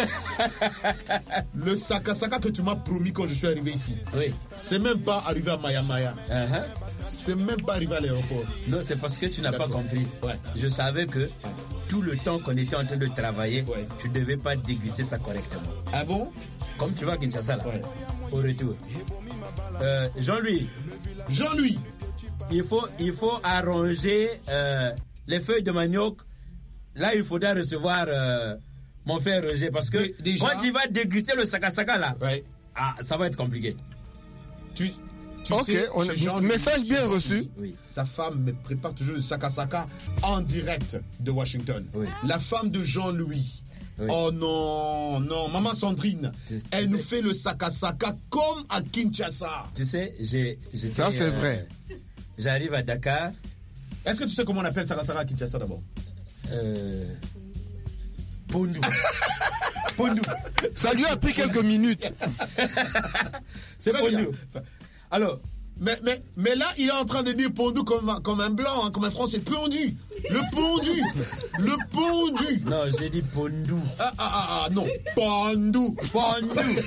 Le sac à sac que tu m'as promis quand je suis arrivé ici. Oui. C'est même pas arrivé à Maya Maya. Uh-huh. C'est même pas arrivé à l'aéroport. Non, c'est parce que tu n'as pas compris. Ouais. Je savais que tout le temps qu'on était en train de travailler, ouais. tu ne devais pas déguster ça correctement. Ah bon? Comme tu vas à Kinshasa là. Ouais. Au retour. Euh, Jean-Louis. Jean-Louis. Il faut, il faut arranger euh, les feuilles de manioc. Là, il faudra recevoir euh, mon frère Roger parce que déjà, quand il va déguster le sakasaka là, ouais. ah, ça va être compliqué. Tu, tu ok, sais, on a un message bien reçu. Oui. Sa femme me prépare toujours le sakasaka en direct de Washington. Oui. La femme de Jean-Louis. Oui. Oh non, non, maman Sandrine, tu, tu elle sais, nous fait le sakasaka comme à Kinshasa. Tu sais, j'ai... Ça c'est euh, vrai. J'arrive à Dakar. Est-ce que tu sais comment on appelle sakasaka à Kinshasa d'abord? Euh... Pondou. Pondou. Ça lui a pris quelques minutes. C'est Pondou. Alors... Mais, mais, mais là, il est en train de dire pondu comme, comme un blanc, hein, comme un français. Pondu. Le pondu. Le pondu. Non, j'ai dit pondu. Ah, ah, ah, ah non. Pondu. Pondu.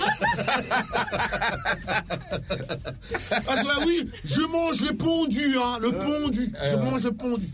Parce que là, oui, je mange le pondu, hein. Le pondu. Je mange le pondu.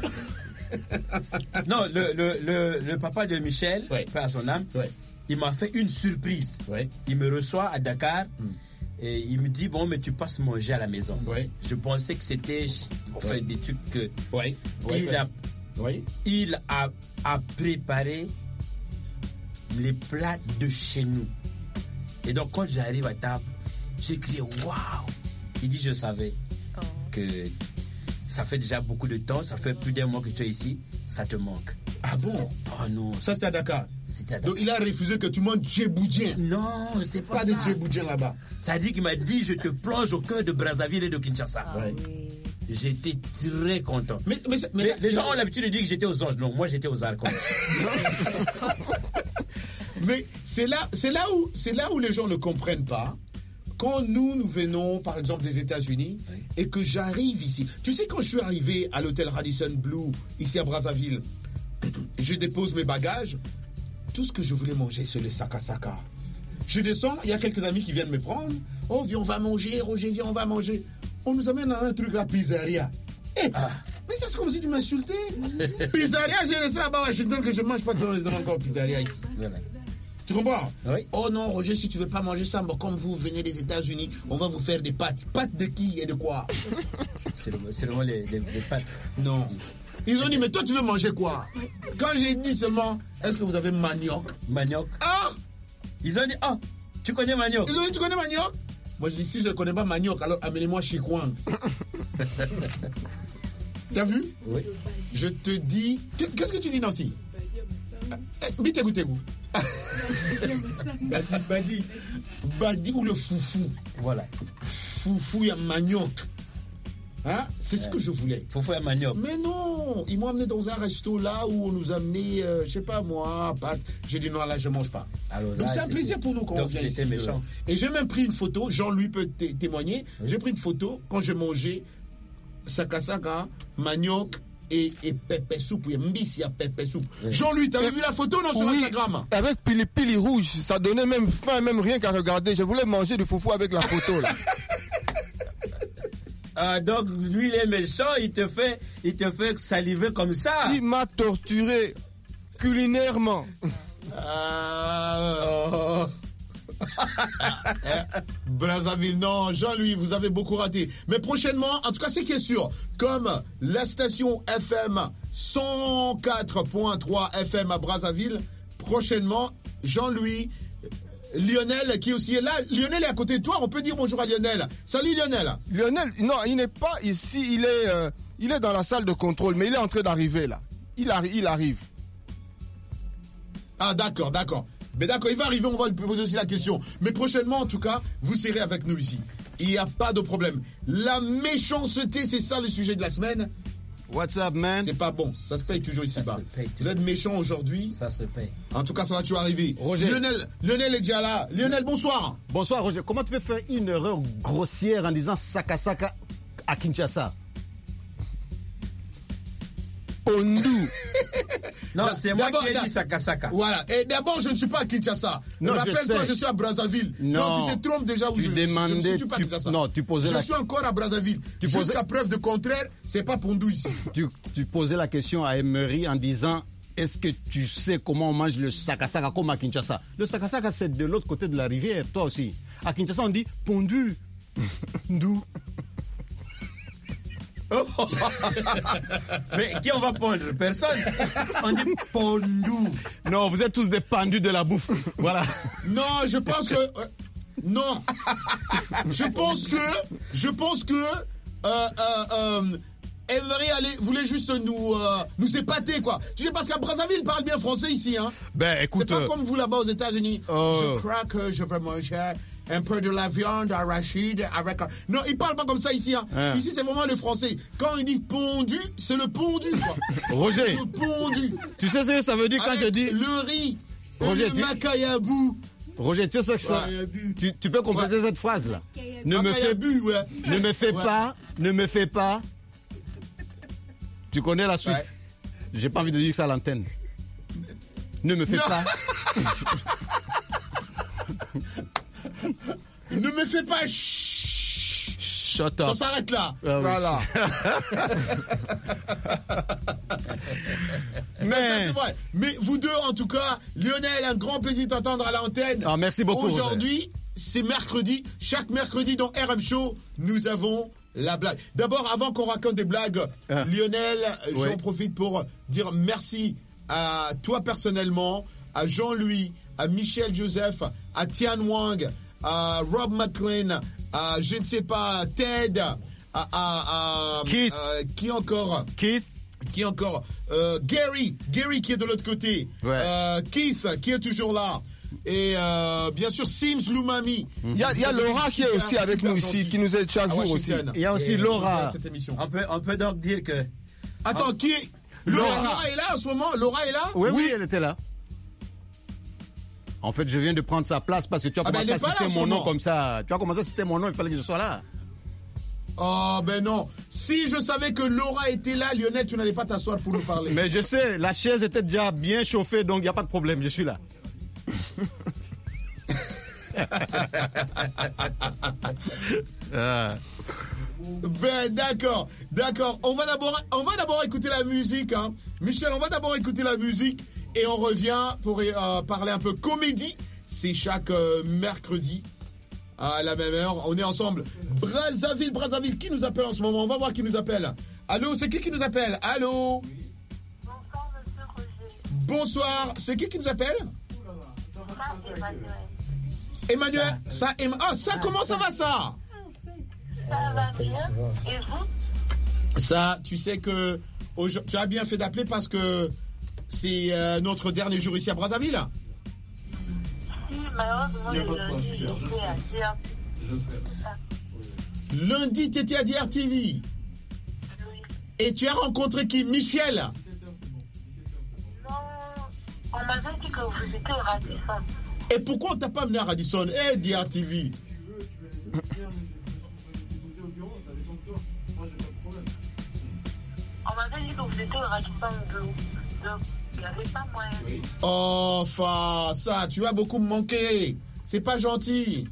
Non, le, le, le, le papa de Michel, ouais. frère à son âme, ouais. il m'a fait une surprise. Ouais. Il me reçoit à Dakar. Hmm. Et il me dit, bon, mais tu passes manger à la maison. Oui. Je pensais que c'était enfin, oui. des trucs que... Oui. Il, oui. A, oui. il a, a préparé les plats de chez nous. Et donc, quand j'arrive à table, j'ai crié, waouh! Il dit, je savais oh. que ça fait déjà beaucoup de temps, ça fait plus d'un mois que tu es ici, ça te manque. Ah bon? Oh non. Ça, c'était à Dakar. C'était à Dakar. Donc, il a refusé que tu manges djeboudjien. Non, c'est pas, pas ça. Pas de djeboudjien là-bas. Ça a dit qu'il m'a dit, je te plonge au cœur de Brazzaville et de Kinshasa. Ah, ouais. J'étais très content. Mais, mais, mais, mais les gens ont l'habitude de dire que j'étais aux anges. Non, moi, j'étais aux archonges. Mais c'est là, c'est là où, c'est là où les gens ne comprennent pas. Quand nous, nous venons, par exemple, des États-Unis, oui. et que j'arrive ici. Tu sais, quand je suis arrivé à l'hôtel Radisson Blu, ici à Brazzaville, je dépose mes bagages. Tout ce que je voulais manger, c'est le sakasaka. Je descends, il y a quelques amis qui viennent me prendre. Oh, viens, on va manger, Roger, viens, on va manger. On nous amène dans un truc, la pizzeria. Eh, ah. Mais ça, c'est comme si tu m'insultais. Pizzeria, j'ai laissé là-bas à Washington que je ne mange pas de encore pizzeria ici. Voilà. Tu comprends? Oui. Oh non, Roger, si tu veux pas manger ça, bon, comme vous venez des États-Unis, on va vous faire des pâtes. Pâtes de qui et de quoi? C'est le, c'est le mot les, les, les pâtes. Non. Ils ont dit, mais toi, tu veux manger quoi? Quand j'ai dit seulement, est-ce que vous avez manioc? Manioc. Ah! Ils ont dit, oh, tu connais manioc? Ils ont dit, tu connais manioc? Moi, je dis, si je ne connais pas manioc, alors amenez-moi chikwang. T'as vu? Oui. Je te dis, qu'est-ce que tu dis, Nancy? Bite goûtez-vous. Badi, badi. Badi ou le foufou. Voilà. Foufou, il y a manioc. Hein? C'est ce que je voulais. Faut faire manioc. Mais non, ils m'ont amené dans un resto là où on nous a amené, euh, je sais pas moi, pâtes. J'ai dit non, là je mange pas. Alors, donc là, c'est un plaisir pour nous quand on vient ici. Méchant. Et j'ai même pris une photo, Jean-Louis peut t- témoigner, oui. J'ai pris une photo quand j'ai mangé sakasaka, manioc et, et pépé soupe. Mbisi à pépé soupe. Oui. Jean-Louis, t'avais et, vu la photo non sur oui, Instagram? Avec pili pili rouge, ça donnait même faim, même rien qu'à regarder. Je voulais manger du foufou avec la photo là. Ah, donc lui il est méchant, il te fait, il te fait saliver comme ça. Il m'a torturé culinairement. Euh... Oh. eh, Brazzaville, non, Jean-Louis, vous avez beaucoup raté. Mais prochainement, en tout cas, c'est qui est sûr, comme la station F M cent quatre point trois F M à Brazzaville, prochainement, Jean-Louis, Lionel qui aussi est là. Lionel est à côté de toi, on peut dire bonjour à Lionel. Salut Lionel. Lionel, non, il n'est pas ici, il est, euh, il est dans la salle de contrôle, mais il est en train d'arriver là. Il, arri- il arrive. Ah d'accord, d'accord. Mais d'accord, il va arriver, on va lui poser aussi la question. Mais prochainement, en tout cas, vous serez avec nous ici. Il n'y a pas de problème. La méchanceté, c'est ça le sujet de la semaine. What's up, man? C'est pas bon, ça se paye toujours ici-bas. Vous êtes méchant aujourd'hui. Ça se paye. En tout cas, ça va toujours arriver. Roger. Lionel, Lionel est déjà là. Lionel, bonsoir. Bonsoir, Roger. Comment tu peux faire une erreur grossière en disant Sakasaka à Kinshasa? Pondu. Non, c'est moi qui ai dit Sakasaka. Voilà. Et d'abord, je ne suis pas à Kinshasa. Rappelle-toi, je, je suis à Brazzaville. Non, non tu te trompes déjà où tu je, demandais, je, je ne suis pas à Kinshasa. Non, tu posais je la... suis encore à Brazzaville. Tu Jusqu'à posais... preuve de contraire, c'est pas Pondu ici. Tu, tu posais la question à Emery en disant est-ce que tu sais comment on mange le Sakasaka comme à Kinshasa? Le Sakasaka, c'est de l'autre côté de la rivière, toi aussi. À Kinshasa, on dit pondu. D'où? Mais qui on va pondre? Personne. On dit pondu. Non, vous êtes tous des pendus de la bouffe. Voilà. Non, je pense que euh, non. Je pense que je pense que euh, euh, euh, Emery allait, voulait juste nous euh, nous épater quoi. Tu sais parce qu'à Brazzaville, il parle bien français ici hein. Ben écoute. C'est pas euh... comme vous là-bas aux États-Unis. Euh... Je crois que je vais manger un peu de la viande arachide avec... Non, il parle pas comme ça ici. Hein. Hein. Ici, c'est vraiment le français. Quand il dit pondu, c'est le pondu. Quoi. Roger. C'est le pondu. Tu sais ce que ça veut dire avec quand je dis... le riz, Roger, le tu... macayabou. Roger, tu sais ce que ça... Tu, tu peux compléter ouais. cette phrase-là. Ne me fais... ouais. Ne me fais ouais. pas... Ne me fais pas... Tu connais la suite. Ouais. J'ai pas envie de dire ça à l'antenne. Ne me fais non. pas... Ne me fais pas chut. Shut up. Ça s'arrête là. Ah, voilà. Mais... Mais ça, c'est vrai. Mais vous deux, en tout cas, Lionel, un grand plaisir de t'entendre à l'antenne. Ah, merci beaucoup. Aujourd'hui, c'est mercredi. Chaque mercredi dans R M Show, nous avons la blague. D'abord, avant qu'on raconte des blagues, ah. Lionel, oui. j'en profite pour dire merci à toi personnellement, à Jean-Louis, à Michel Joseph, à Tian Wang, à Rob McLean, à je ne sais pas, Ted, à, à, à, Keith. à qui encore Keith. Qui encore euh, Gary, Gary qui est de l'autre côté. Ouais. Euh, Keith qui est toujours là. Et euh, bien sûr Sims Lumami. Il y a, il y a Laura qui est aussi avec nous ici, qui nous aide chaque jour aussi. Il y a aussi Laura. On peut, on peut donc dire que... Attends, qui est... Laura. Laura est là en ce moment? Laura est là? Oui, oui, elle était là. En fait, je viens de prendre sa place parce que tu as ah commencé ben à citer mon nom comme ça. Tu as commencé à citer mon nom, il fallait que je sois là. Oh ben non. Si je savais que Laura était là, Lionel, tu n'allais pas t'asseoir pour nous parler. Mais je sais, la chaise était déjà bien chauffée, donc il n'y a pas de problème, je suis là. ah. Ben d'accord, d'accord. On va d'abord, on va d'abord écouter la musique, hein. Michel, on va d'abord écouter la musique et on revient pour euh, parler un peu comédie. C'est chaque euh, mercredi à la même heure. On est ensemble. Brazzaville, Brazzaville. Qui nous appelle en ce moment? On va voir qui nous appelle. Allô, c'est qui qui nous appelle? Allô. Bonsoir, monsieur Roger. Bonsoir. C'est qui qui nous appelle? Emmanuel. Emmanuel. Ça, Emma... Ah, ça, comment ça va ça? Ça va bien. Et vous? Ça, tu sais que tu as bien fait d'appeler parce que c'est euh, notre dernier jour ici à Brazzaville. Si, malheureusement, le lundi, j'étais à D R T V. Lundi, t'étais à D R T V. Et tu as rencontré qui? Michel? Non, on m'avait dit que vous étiez au Radisson. Et pourquoi on t'a pas amené à Radisson? Eh, hey, D R T V. On m'avait dit que vous étiez au Radisson Blue. Donc, il n'y avait pas moyen. Oh, enfin, ça, tu as beaucoup me manqué. C'est pas gentil.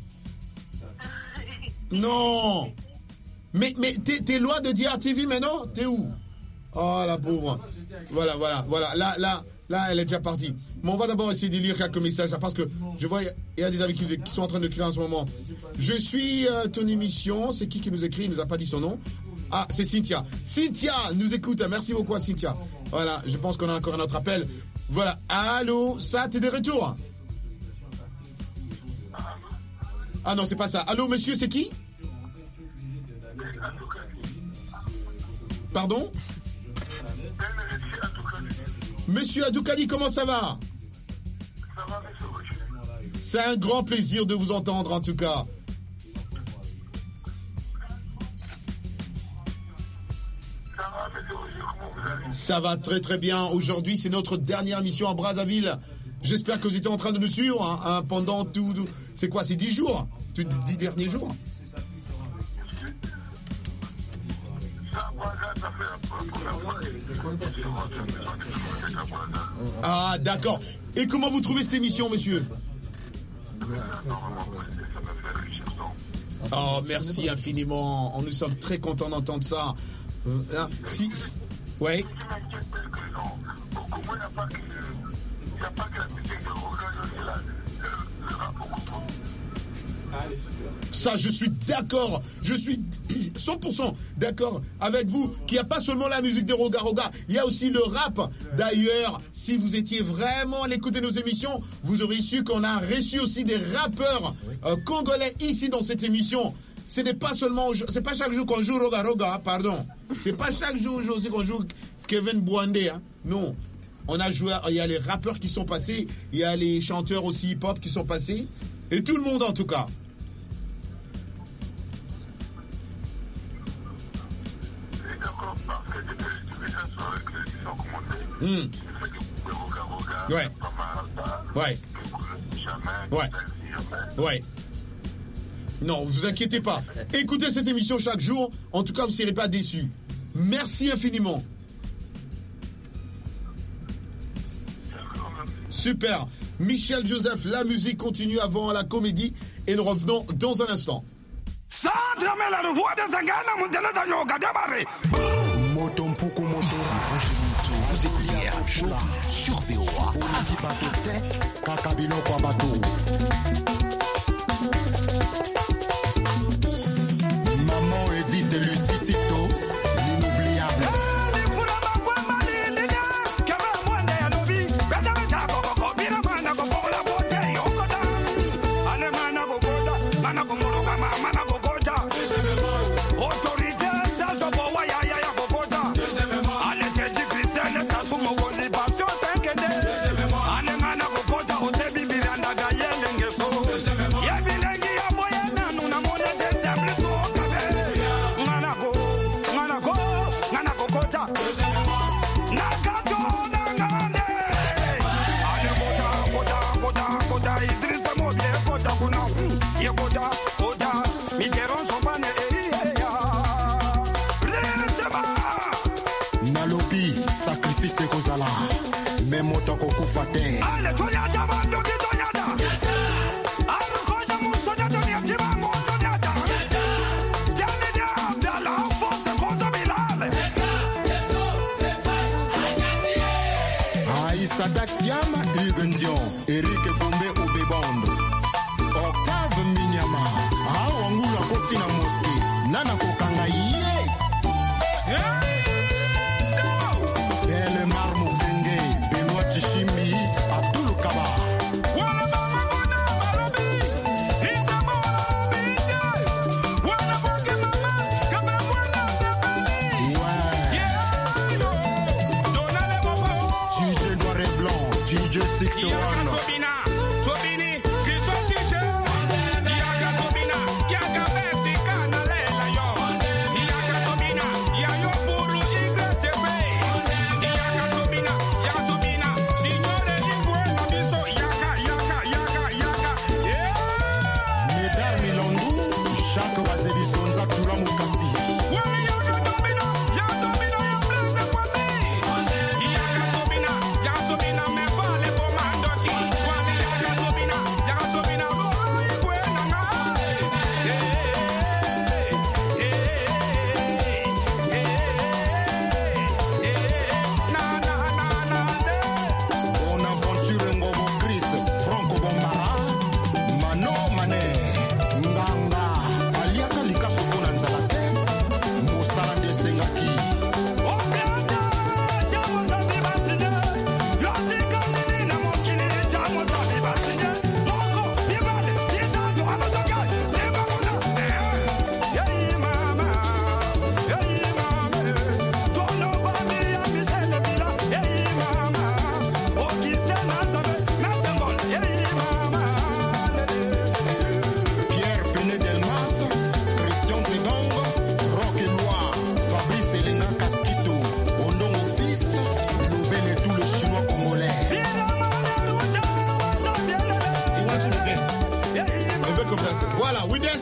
Non. Mais, mais t'es, t'es loin de D R T V maintenant? T'es où? Oh, la pauvre. Voilà, voilà, voilà. Là, là, là, elle est déjà partie. Mais on va d'abord essayer de lire quelques messages là, parce que je vois, il y a des amis qui, qui sont en train de crier en ce moment. Je suis euh, ton émission. C'est qui qui nous écrit? Il nous a pas dit son nom. Ah, c'est Cynthia. Cynthia nous écoute. Merci beaucoup à Cynthia. Voilà, je pense qu'on a encore un autre appel. Voilà. Allô, ça, t'es de retour? Ah non, c'est pas ça. Allô, monsieur, c'est qui? Pardon? Monsieur Adoukali, comment ça va? C'est un grand plaisir de vous entendre en tout cas. Ça va très très bien. Aujourd'hui, c'est notre dernière mission à Brazzaville. J'espère que vous étiez en train de nous suivre hein, hein, pendant tout... tout c'est quoi, c'est dix jours? dix derniers jours? Ah, d'accord. Et comment vous trouvez cette émission, monsieur? Oh, merci infiniment. Nous sommes très contents d'entendre ça. Euh, hein, si, si. Ouais. Ça, je suis d'accord. Je suis cent pour cent d'accord avec vous qu'il n'y a pas seulement la musique de Roga Roga, il y a aussi le rap. D'ailleurs, si vous étiez vraiment à l'écoute de nos émissions, vous auriez su qu'on a reçu aussi des rappeurs euh, congolais ici dans cette émission. Ce n'est pas seulement, c'est pas chaque jour qu'on joue Roga Roga, hein, pardon. C'est pas chaque jour aussi qu'on joue Kevin Bouandé, hein. Non. On a joué, il y a les rappeurs qui sont passés, il y a les chanteurs aussi hip-hop qui sont passés, et tout le monde en tout cas. Mmh. Ouais. Ouais. Ouais. Ouais. Non, vous inquiétez pas. Écoutez cette émission chaque jour. En tout cas, vous ne serez pas déçus. Merci infiniment. Super. Michel Joseph, la musique continue avant la comédie et nous revenons dans un instant. Vous écoutez R M Show sur V O A. Maman Edith et Lucie Tito, l'inoubliable. Sadak Yama Igendion, Eric Gombe Obebondo, Octave Minyama, Awangula Kotina Moski, Nana Kokanga Ye, Belle Marmo Kenge, Benoît Chishimi, Abdul Kaba. Yaga Tobina, Yaga Buru Igre.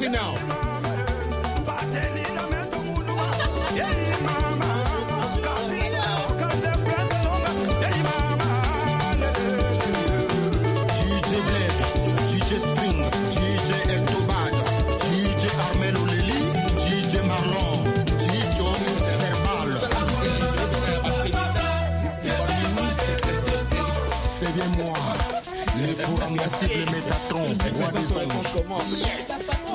Listen now. Le Métatron, roi des anges. Yes.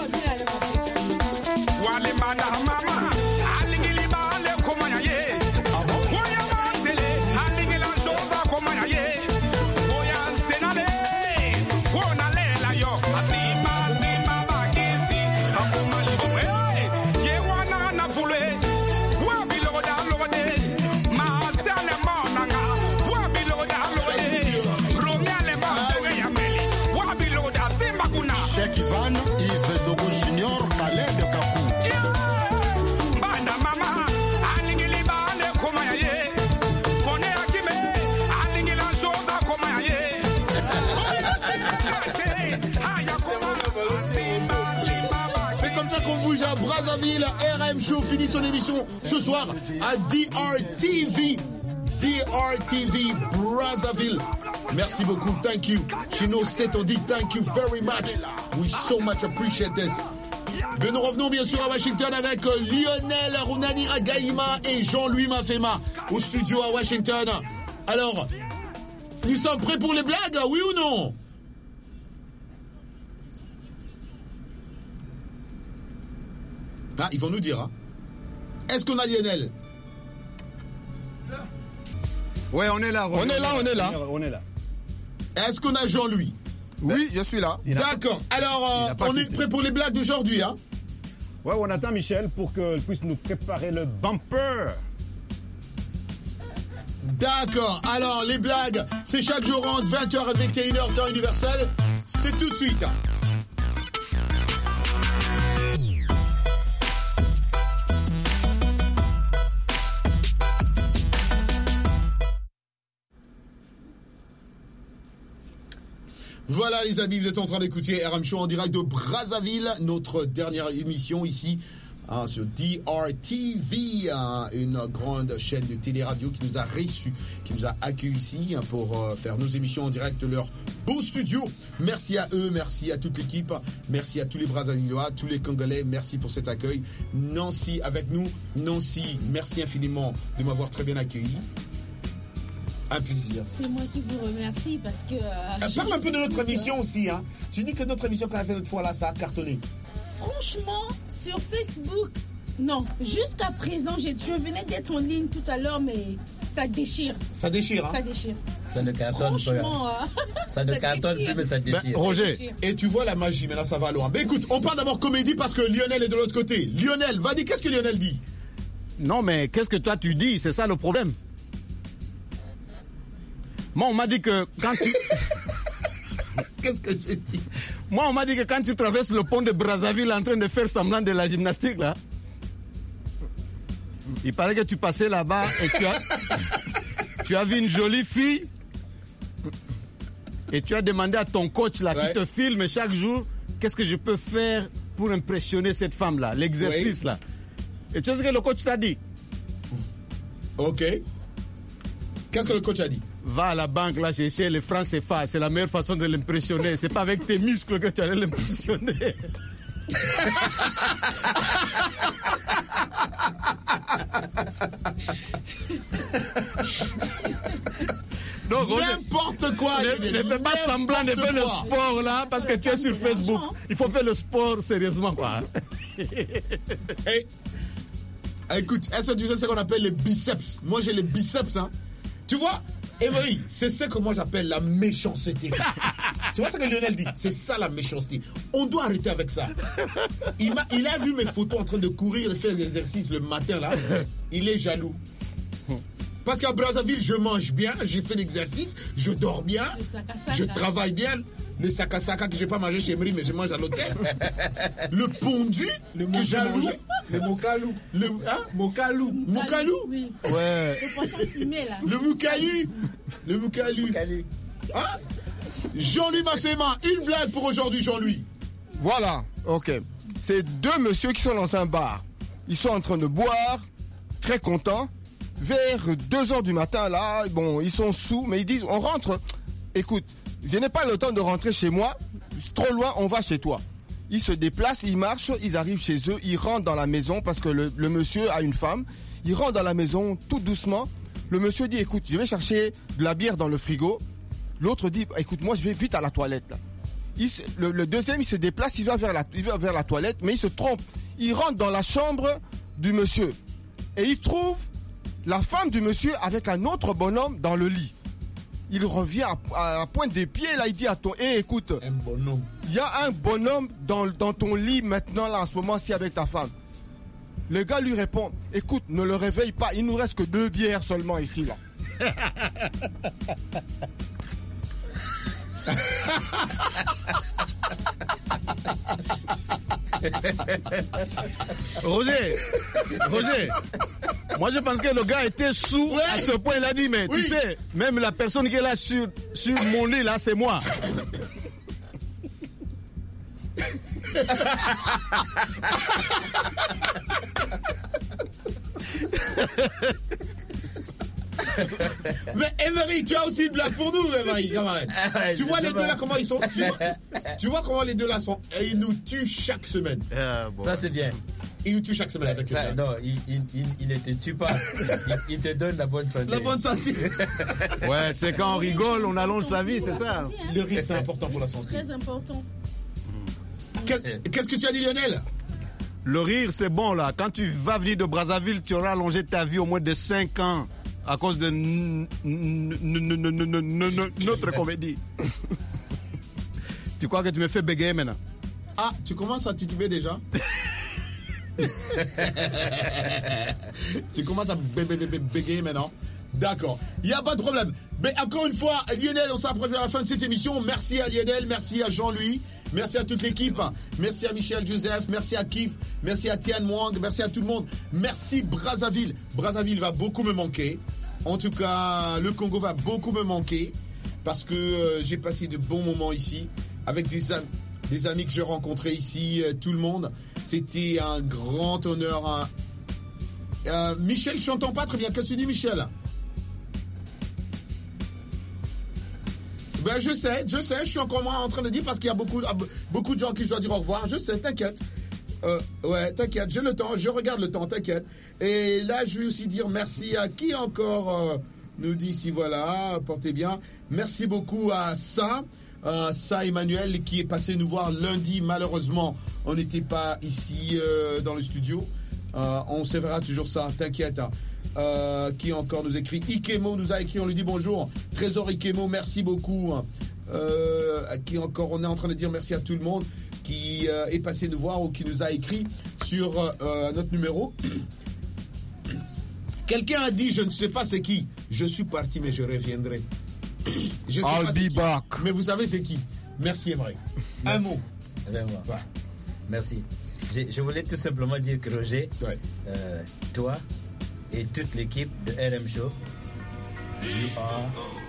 Cheikh Ivan, Yves Zogo Junior, Calais de Kakou. Banda mama, alingili bande komaye. Fone akime, alingila chose komaye. C'est comme ça qu'on bouge à Brazzaville. R M Show finit son émission ce soir à D R T V. D R T V Brazzaville. Merci beaucoup, thank you. Chino State, on dit thank you very much. We so much appreciate this. Mais nous revenons bien sûr à Washington avec Lionel Runanira Gaïma et Jean-Louis Mafema au studio à Washington. Alors, nous sommes prêts pour les blagues, oui ou non? Ah, ils vont nous dire. Hein. Est-ce qu'on a Lionel? Ouais, on est là. On est là, on est là. On est là. Est-ce qu'on a Jean-Louis? Oui, je suis là. D'accord. Alors, euh, on est prêt pour les blagues d'aujourd'hui, hein? Ouais, on attend Michel pour qu'il puisse nous préparer le bumper. D'accord. Alors, les blagues, c'est chaque jour entre vingt heures et vingt et une heures temps universel. C'est tout de suite. Voilà les amis, vous êtes en train d'écouter R M Show en direct de Brazzaville, notre dernière émission ici hein, sur D R T V, hein, une grande chaîne de télé-radio qui nous a reçus, qui nous a accueillis ici hein, pour euh, faire nos émissions en direct de leur beau studio. Merci à eux, merci à toute l'équipe, merci à tous les Brazzavillois, tous les Congolais, merci pour cet accueil. Nancy avec nous, Nancy, merci infiniment de m'avoir très bien accueilli. Un plaisir. C'est moi qui vous remercie parce que... Euh, parle un peu de notre émission aussi. Hein. Tu dis que notre émission qu'on a fait l'autre fois là, ça a cartonné. Franchement, sur Facebook, non. Jusqu'à présent, je venais d'être en ligne tout à l'heure, mais ça déchire. Ça déchire, hein. Ça déchire. Ça ne cartonne pas. Franchement, euh, ça ne cartonne plus, mais ça déchire. Ben, Roger, et tu vois la magie, mais là ça va loin. Mais écoute, on parle d'abord comédie parce que Lionel est de l'autre côté. Lionel, va dire, qu'est-ce que Lionel dit? Non, mais qu'est-ce que toi tu dis? C'est ça le problème. Moi, on m'a dit que quand tu... Qu'est-ce que j'ai dit? Moi, on m'a dit que quand tu traverses le pont de Brazzaville en train de faire semblant de la gymnastique, là, il paraît que tu passais là-bas et tu as, tu as vu une jolie fille et tu as demandé à ton coach, là, ouais, qui te filme chaque jour, qu'est-ce que je peux faire pour impressionner cette femme-là, l'exercice, oui, là. Et tu sais ce que le coach t'a dit? Ok. Qu'est-ce que le coach a dit? Va à la banque, là, chercher les francs C F A. C'est la meilleure façon de l'impressionner. C'est pas avec tes muscles que tu allais l'impressionner. N'importe quoi. Ne, ne fais pas semblant de faire le sport, là, parce que tu es sur Facebook. Il faut faire le sport sérieusement, quoi. Hey, écoute, est-ce que tu sais ce qu'on appelle les biceps? Moi, j'ai les biceps, hein. Tu vois? Et oui, c'est ce que moi j'appelle la méchanceté. Tu vois ce que Lionel dit? C'est ça la méchanceté. On doit arrêter avec ça. Il a, il a vu mes photos en train de courir et faire des exercices le matin là. Il est jaloux. Parce qu'à Brazzaville, je mange bien, j'ai fait l'exercice, je dors bien, je travaille bien. Le sakasaka que je n'ai pas mangé chez Emery, mais je mange à l'hôtel. Le pondu le que j'ai mangé. Le mokalou. Le hein? mokalou. Mokalou. Oui. Ouais. Le poisson fumé, là. Le moukalu. Le moukalu. Hein? Jean-Louis Mafema, une blague pour aujourd'hui, Jean-Louis. Voilà, ok. C'est deux messieurs qui sont dans un bar. Ils sont en train de boire, très contents. Vers deux heures du matin, là, bon, ils sont sous, mais ils disent, on rentre. Écoute, je n'ai pas le temps de rentrer chez moi. C'est trop loin, on va chez toi. Ils se déplacent, ils marchent, ils arrivent chez eux, ils rentrent dans la maison parce que le, le monsieur a une femme. Ils rentrent dans la maison tout doucement. Le monsieur dit, écoute, je vais chercher de la bière dans le frigo. L'autre dit, écoute, moi, je vais vite à la toilette, là. Il se, le, le deuxième, il se déplace, il va vers la, il va vers la toilette, mais il se trompe. Il rentre dans la chambre du monsieur. Et il trouve la femme du monsieur avec un autre bonhomme dans le lit. Il revient à, à la pointe des pieds, là, il dit à ton, hé, hey, écoute. Un bonhomme. Il y a un bonhomme dans, dans ton lit maintenant, là, en ce moment-ci, avec ta femme. Le gars lui répond, écoute, ne le réveille pas, il nous reste que deux bières seulement ici, là. Roger, Roger, moi je pense que le gars était sous ouais. à ce point, il a dit, mais oui. tu sais, même la personne qui est là sur, sur mon lit, là, c'est moi. Mais Emery, tu as aussi une blague pour nous, Emery, quand même. Ah, tu vois les deux là comment ils sont. Tu vois, tu vois comment les deux là sont. Et ils nous tuent chaque semaine. Ah, bon. Ça c'est bien. Ils nous tuent chaque semaine avec ça. Non, ils il, il, il ne te tuent pas. Ils il te donnent la bonne santé. La bonne santé. Ouais, c'est quand on rigole, on allonge sa vie, c'est ça. Le rire, c'est important pour la santé. Très important. Qu'est-ce que tu as dit, Lionel? Le rire, c'est bon là. Quand tu vas venir de Brazzaville, tu auras allongé ta vie au moins de cinq ans. À cause de notre comédie. Tu crois que tu me fais bégayer maintenant? Ah, tu commences à tituber déjà? Tu commences à bégayer maintenant? D'accord, il n'y a pas de problème. Mais encore une fois, Lionel, on s'approche vers la fin de cette émission. Merci à Lionel, merci à Jean-Louis, merci à toute l'équipe, merci à Michel Joseph, merci à Kif, merci à Tian Mwang, merci à tout le monde. Merci Brazzaville. Brazzaville va beaucoup me manquer. En tout cas, le Congo va beaucoup me manquer parce que euh, j'ai passé de bons moments ici avec des, am- des amis que j'ai rencontrés ici, euh, tout le monde. C'était un grand honneur. Hein. Euh, Michel, je n'entends pas très bien. Qu'est-ce que tu dis, Michel? Ben, je sais, je sais, je suis encore en train de dire parce qu'il y a beaucoup, beaucoup de gens qui je dois dire au revoir. Je sais, t'inquiète. Euh, ouais, t'inquiète, j'ai le temps, je regarde le temps, t'inquiète. Et là, je vais aussi dire merci à qui encore euh, nous dit ici, voilà, portez bien. Merci beaucoup à ça, euh, ça Emmanuel qui est passé nous voir lundi. Malheureusement, on n'était pas ici euh, dans le studio. Euh, on se verra toujours ça, t'inquiète. Hein. Euh, qui encore nous écrit? Ikemo nous a écrit, on lui dit bonjour. Trésor Ikemo, merci beaucoup. Euh, qui encore, on est en train de dire merci à tout le monde qui euh, est passé nous voir ou qui nous a écrit sur euh, notre numéro. Quelqu'un a dit, je ne sais pas c'est qui. Je suis parti, mais je reviendrai. Je sais I'll pas be back. Mais vous savez c'est qui? Merci Emery. Un mot. Voilà. Merci. Je, je voulais tout simplement dire que Roger, ouais. euh, toi et toute l'équipe de R M Show, you are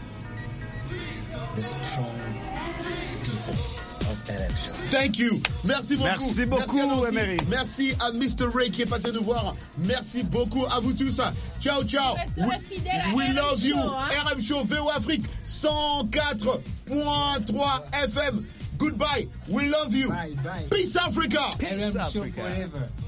the strong people. Thank you. Merci beaucoup. Merci beaucoup, Merci, Merci à mister Ray qui est passé nous voir. Merci beaucoup à vous tous. Ciao, ciao. We, we love you. Hein? R M Show, V O Afrique, cent quatre point trois F M. Goodbye. We love you. Bye, bye. Peace Africa. Peace R M Show forever.